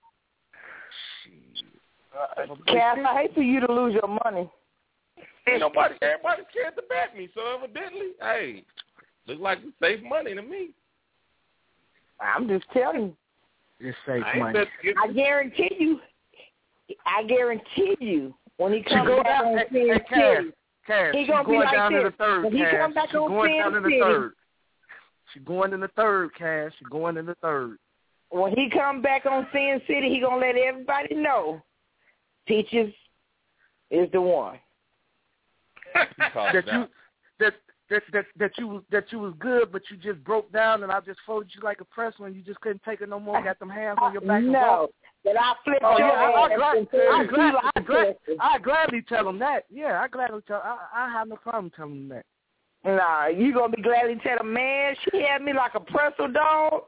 Uh, Cass, I hate for you to lose your money. Ain't nobody, everybody scared to bet me. So evidently, hey, look like it's safe money to me. I'm just telling you. It's safe I ain't money. bet you. I guarantee you. I guarantee you when he She comes go back down. on Hey, Sin hey, Cass, City, Cass. he She gonna be going like down in the this. third. When he Cass. come back She on going Sin down in the City, third. She going in the third, Cass. She going in the third. when he come back on Sin City, he gonna let everybody know Peaches is the one. that you that that that that you was that you was good, but you just broke down, and I just folded you like a press when you just couldn't take it no more. Got them hands on your back. And No, walk. that I flipped Oh your yeah, I, ass. I, glad, and I, threw glad, you I, like glad, this. I gladly tell them that. Yeah, I gladly tell. I, I have no problem telling them that. Nah, you gonna be glad to tell a man she had me like a pretzel dog.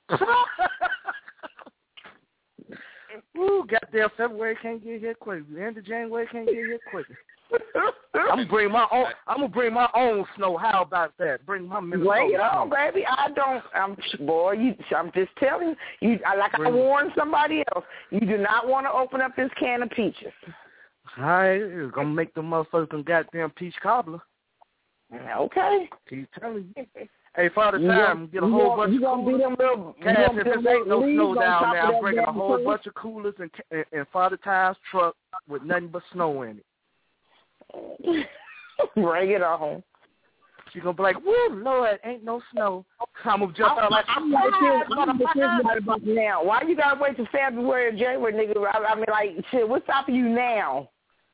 Ooh, goddamn February can't get here quick. The end of January can't get here quick. I'm gonna bring my own. I'm gonna bring my own snow. How about that? Bring my Minnesota Bring it snow. on, baby. I don't. I'm boy. You. I'm just telling you. You like Bring I it. warned somebody else. You do not want to open up this can of peaches. All right, it's gonna make the motherfucking goddamn peach cobbler. Okay. Keep telling you. Hey, Father You Time, gonna- get a you whole gonna- bunch you of gonna be coolers. them little- you Cass, gonna if be them this ain't no little snow leaves on down top there, of I'm that bringing a damn whole tree? bunch of coolers and, and, and Father Time's truck with nothing but snow in it. Bring it on. She gonna be like, "Woo, Lord, ain't no snow." I'm gonna jump out like, I'm like this, I'm like this right about now. Why you gotta wait till February or January, nigga? I, I mean, like, shit, what's stopping you now?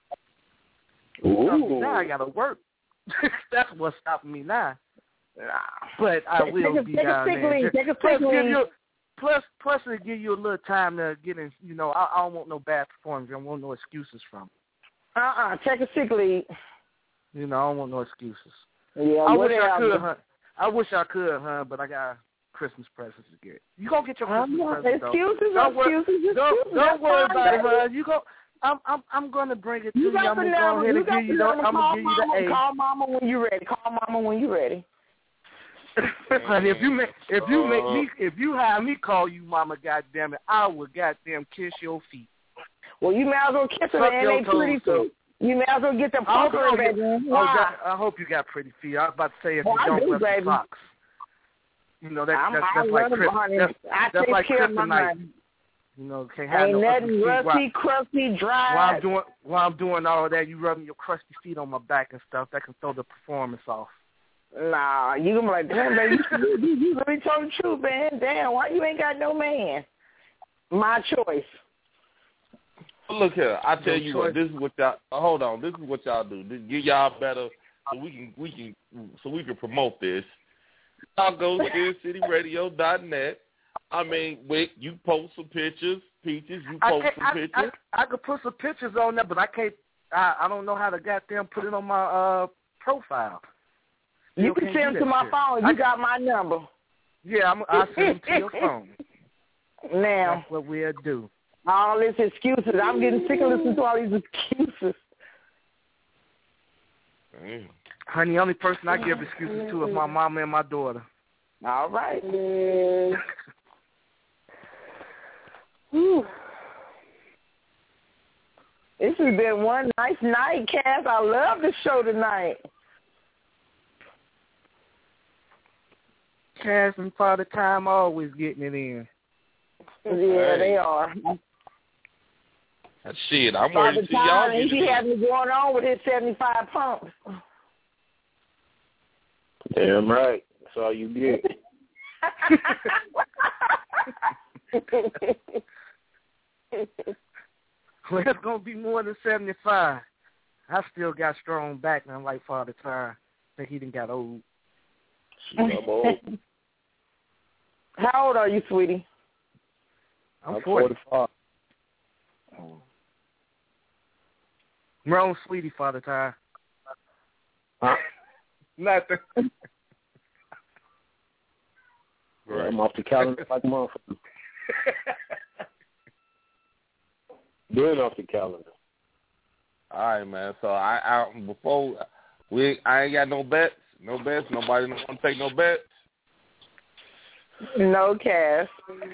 Ooh. Now I gotta work. That's what's stopping me now. Nah. But I Take- will take a- be take a down sick there. leave, take a plus, sick give leave. you, plus, plus, it give you a little time to get in. You know, I, I don't want no bad performance. I don't want no excuses from. Uh-uh, take a sick leave. You know, I don't want no excuses. Yeah, I wish I whatever. could, huh? I wish I could, huh? But I got Christmas presents to get. You gonna get your I'm Christmas not- presents, though. excuses, Don't worry, excuses, don't, excuses. don't That's worry fine, about it, baby. huh? You go. I'm, I'm, I'm gonna bring it to You you. got I'm the gonna go number. ahead You and got give the you the. number. I'm Call gonna give you mama, the eight. call mama when you ready. Call mama when you ready. Honey, if you make if you make me if you have me call you mama, goddamn it, I will goddamn kiss your feet. Well, you might as well kiss her Suck and your they pretty toes, too. You may as well get them I hope, puckering, you baby. got, oh, got, I hope you got pretty feet. I was about to say if well, you I don't do, wear baby. some socks. You know, that, I'm, that's, I that's like love Chris, honey. that's, I that's take like care of my kryptonite. honey. You know, can't have Ain't no nothing ugly feet rusty, while, crusty, dry. while I'm doing while I'm doing all that. You rubbing your crusty feet on my back and stuff. That can throw the performance off. Nah, you gonna be like, damn, baby, you, you, you really told the truth, man. Damn, why you ain't got no man? My choice. Look here, I tell No you choice. what. This is what y'all. Uh, hold on. This is what y'all do. This give y'all better, so we can we can so we can promote this. Y'all go to Sin City Radio dot net. I mean, Wick, you post some pictures. Peaches, you I, post can't, some I, pictures. I, I could put some pictures on there, but I can't. I, I don't know how to goddamn put it on my uh profile. You can send them to my shit. phone. You I, got my number. Yeah, I'm, I'll send them to your phone. Now, that's what we'll do. All these excuses. I'm getting sick of listening to all these excuses. Damn. Honey, the only person I give excuses to is my mama and my daughter. All right. Whew. This has been one nice night, Cass. I love the show tonight. Cass and Father Time always getting it in. Yeah, Hey. they are. Shit, I'm Father ready to see y'all Time, get he be it. having it going on with his seventy-five pumps. Damn right. That's all you get. Well, it's gonna be more than seventy-five. I still got strong back, and I'm like Father Time. I think he done got old. I'm old. How old are you, sweetie? I'm, I'm forty. forty-five. Wrong, sweetie, Father Time. Huh? Nothing. Right. I'm off the calendar like a motherfucker. Been off the calendar. All right, man. So I, I before we I ain't got no bets. No bets. Nobody don't want to take no bets. No, Cass.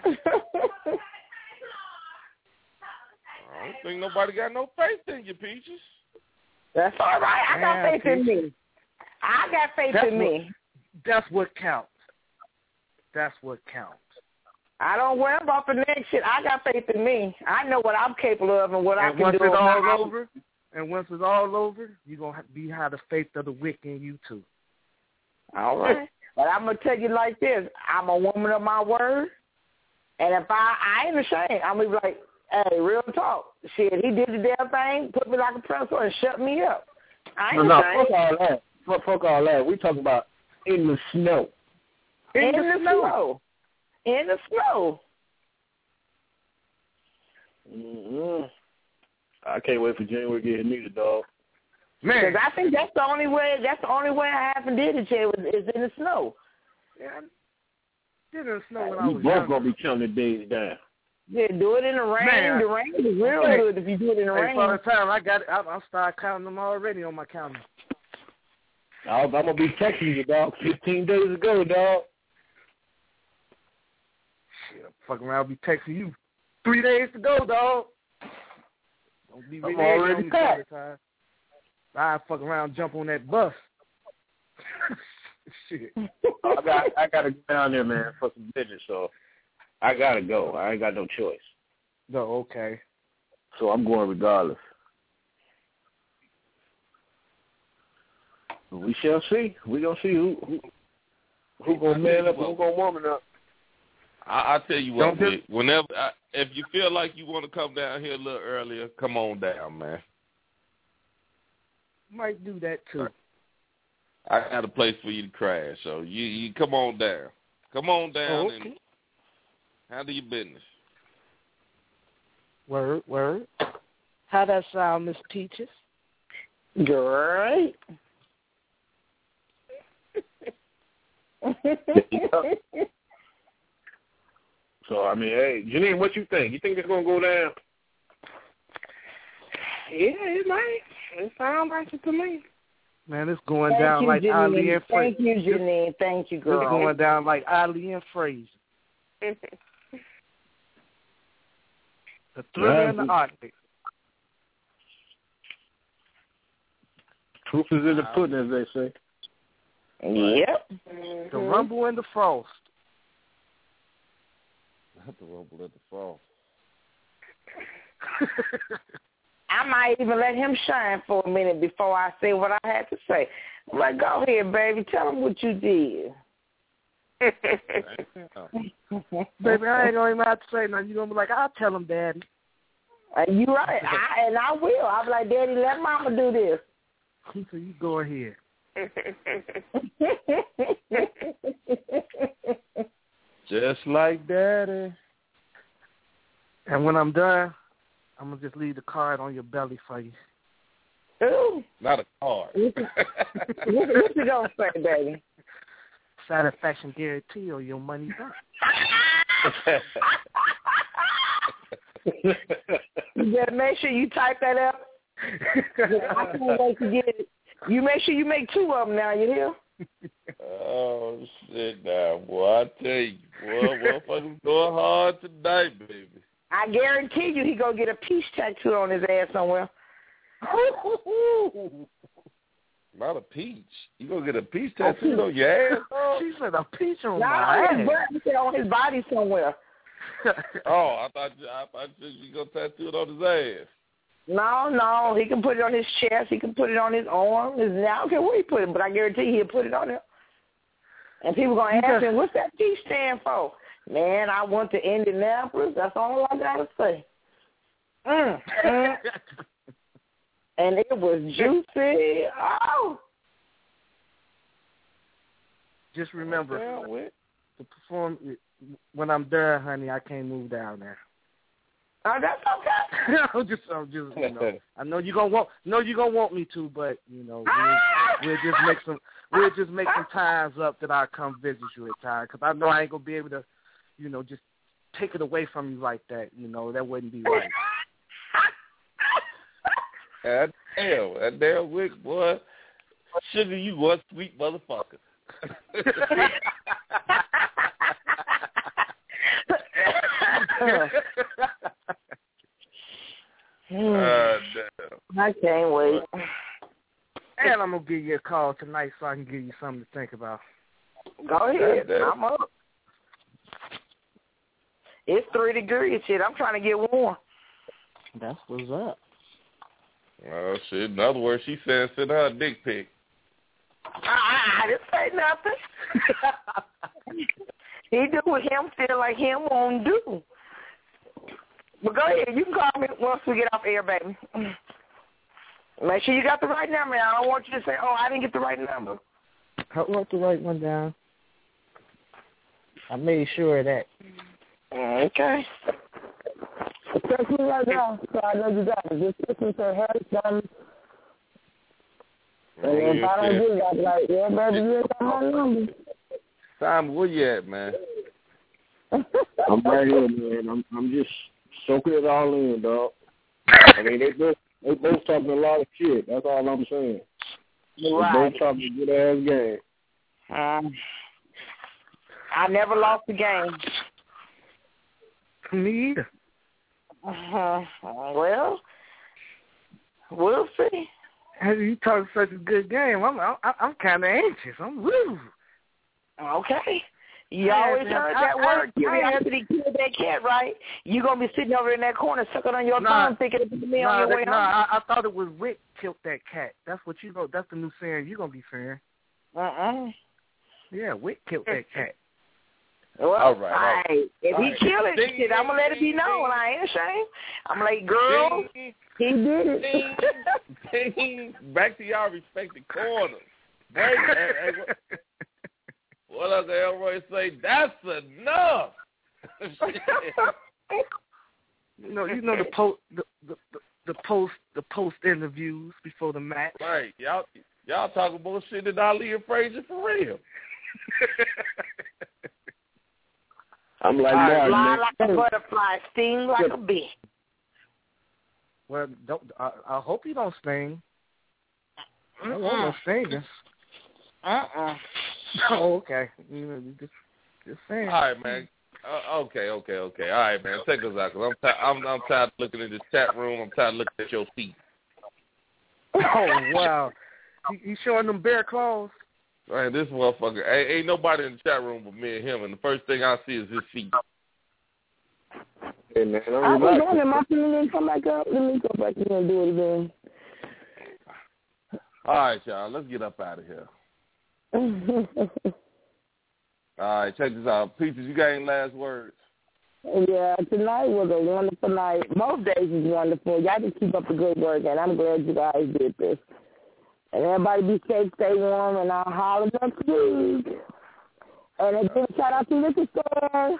I don't think nobody got no faith in you, Peaches. That's all right. I got Yeah, faith in me. I got faith That's in what, me. That's what counts. That's what counts. I don't worry about the next shit. I got faith in me. I know what I'm capable of and what And I can once do. it's all I'm- over, and once it's all over, you're going to be have the faith of the wick in you, too. All right. But I'm going to tell you like this. I'm a woman of my word. And if I, I ain't ashamed, I'm going to be like, hey, real talk. Shit, he did the damn thing, put me like a pretzel and shut me up. I ain't No, no, ashamed. fuck all that. Fuck, fuck all that. We talking about in the snow. In, In the, the snow. snow. In the snow. Mm-hmm. I can't wait for January to get his needed, dog. Man, Because I think that's the only way. That's the only way I haven't did it yet was, is in the snow. yeah, I didn't snow when I We was both young. gonna be counting the days down. Yeah, do it in the rain. Man. The rain is real Hey. good if you do it in the Hey, rain. Father Time, I got it. I, I'll start counting them already on my calendar. I'm gonna be texting you, dog. Fifteen days ago, dog. Shit, I'm fucking around. I'll be texting you three days to go, dog. Don't be I'm really already on me, packed. Father Time. I fuck around, jump on that bus. Shit. I got I gotta go down there, man, for some business. So I gotta go. I ain't got no choice. No, okay. So I'm going regardless. We shall see. We gonna see who who, who gonna man up, who gonna woman up. I, I tell you what, Don't do- Wick, whenever I, if you feel like you want to come down here a little earlier, come on down, man. Might do that too. I got a place for you to crash, so you you come on down. Come on down Oh, okay. and handle your business. Word, word. How that sound, Miss Peaches? Great. So I mean, hey, Janine, what you think? You think it's gonna go down? Yeah, it might. It sounds like it to me. Man, it's going Thank down you, like Janine. Ali and Fraser. Thank you, Janine. Thank you, It's girl. going down like Ali and Fraser. The Thriller and the Arctic. Proof is in the pudding, as they say. Yep. The rumble and the frost. Not the rumble and the frost. I might even let him shine for a minute before I say what I had to say. I'm like, go ahead, baby. Tell him what you did. Baby, I ain't going to even have to say nothing. You're going to be like, I'll tell him, Daddy. Uh, you right. I, and I will. I'll be like, Daddy, let Mama do this. So you go ahead. Just like Daddy. And when I'm done, I'm going to just leave the card on your belly for you. Ooh. Not a card. What you going to say, baby? Satisfaction guarantee or your money back. You better make sure you type that up. I can't wait to get it. You make sure you make two of them now, you hear? Oh, shit now, boy. I tell you, boy, motherfuckers going hard tonight, baby. I guarantee you he going to get a peace tattoo on his ass somewhere. Not a peach. You going to get a peach tattoo on your ass? She said a peach on no, my on ass. his butt. He said on his body somewhere. Oh, I thought you, I thought you going to tattoo it on his ass. No, no, he can put it on his chest. He can put it on his arm. His, I don't care where he put it, but I guarantee he'll put it on there. And people going to ask him, what's that P stand for? Man, I went to Indianapolis. That's all I got to say. Mm, mm. And it was juicy. Oh. Just remember, to perform, when I'm done, honey, I can't move down there. Oh, that's okay. I'm just, I'm just, you know, I know you gonna want, know you gonna want me to, but you know, we'll, we'll just make some, we'll just make some times up that I'll come visit you at times, because I know I ain't gonna be able to, you know, just take it away from you like that. You know, that wouldn't be right. God damn, that damn wick, boy. Sugar, you one sweet motherfucker. uh, I can't wait. And I'm going to give you a call tonight so I can give you something to think about. Go ahead. I'm up. It's three degrees, shit. I'm trying to get warm. That's what's up. Oh, shit. In other words, she said send her a dick pic. I, I didn't say nothing. He do what him feel like him won't do. But go ahead. You can call me once we get off air, baby. Make sure you got the right number. I don't want you to say, oh, I didn't get the right number. I wrote the right one down. I made sure of that. Okay. Text me right now so I know you got it. Just text me say, hey, son. And if I don't do that, like, yeah, baby, you got my number. Simon, where you at, man? I'm right here, man. I'm I'm just soaking it all in, dog. I mean, they both they both talking a lot of shit. That's all I'm saying. Right. They both talking a good ass game. Um, I never lost the game. Me either. Uh, well, we'll see. As you talk such a good game, I'm I'm, I'm kind of anxious. I'm woo. Okay. You I always had- heard I- that I- word, I- curiosity killed that cat, right? You going to be sitting over in that corner sucking on your Nah, thumb thinking of me nah, on your that, way nah, home? I, I thought it was Rick killed that cat. That's what you go. That's the new saying you're gonna be saying. Uh-uh. Yeah, Rick killed that cat. Well, All right, all right. hey, if All he right. kill it, Ding, shit, I'm going to let it be ding, known. ding. I ain't ashamed. I'm like, girl, Ding, he did it. ding, ding. Back to y'all respected corners. Wait, hey, hey, what, what does Elroy say? That's enough. You know, you know the post, the, the the the post, the post interviews before the match. Right, y'all, y'all talking bullshit than Ali and Frazier for real. I'm like, Fly Martin, man. like a butterfly, sting like a bee. Well, don't, I, I hope you don't sting. I don't want no stinging. Uh-uh. Oh, okay. You know, you just just saying. All right, man. Uh, okay, okay, okay. All right, man. Take us out, cause I'm ti- I'm I'm tired of looking at this chat room. I'm tired of looking at your feet. Oh wow! He, he showing them bare claws. Man, this motherfucker, ain't, ain't nobody in the chat room but me and him, and the first thing I see is his feet. Hey, man, I was doing it. My feeling didn't come back up. Let me go back in and do it again. All right, y'all. Let's get up out of here. All right, check this out. Peaches, you got any last words? Yeah, tonight was a wonderful night. Most days is wonderful. Y'all just keep up the good work, and I'm glad you guys did this. And everybody be safe, stay warm, and I'll holler next week. And again, shout out to Liquor Store.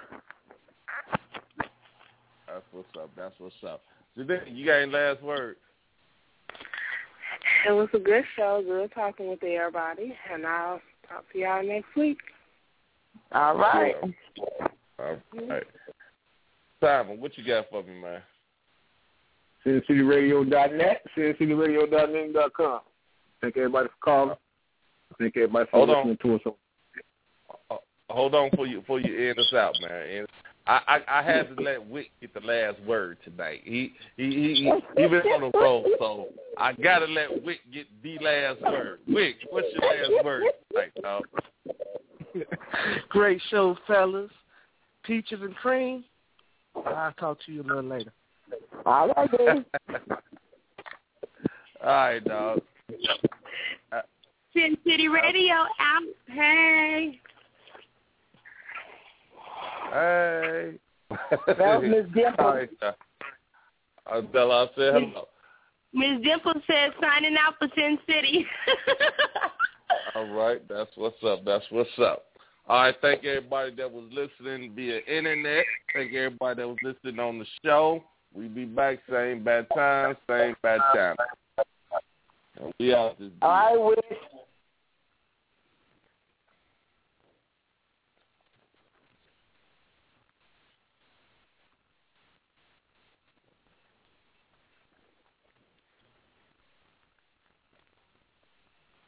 That's what's up. That's what's up. Janine, you got any last words? It was a good show. Good talking with everybody. And I'll talk to y'all next week. All right. All right. Simon, what you got for me, man? Sin City Radio dot net, Sin City Radio dot net dot com. Thank everybody for calling. Thank everybody for Hold listening on. to us. Uh, hold on for you before you end us out, man. And I, I, I had to let Wick get the last word tonight. He he he he, he been on the road, so I gotta let Wick get the last word. Wick, what's your last word tonight, dog? Great show, fellas. Peaches and cream. I'll talk to you a little later. All right, dude. All right, dog. Uh, Sin City Radio out. Hey. Hey. That was Miss Dimple. All right, uh, I'll tell her I said hello. Miss Dimple says signing out for Sin City. All right, that's what's up. That's what's up. All right, thank everybody that was listening via internet. Thank everybody that was listening on the show. We'll be back, same bad time, same bad time. We out this. All right,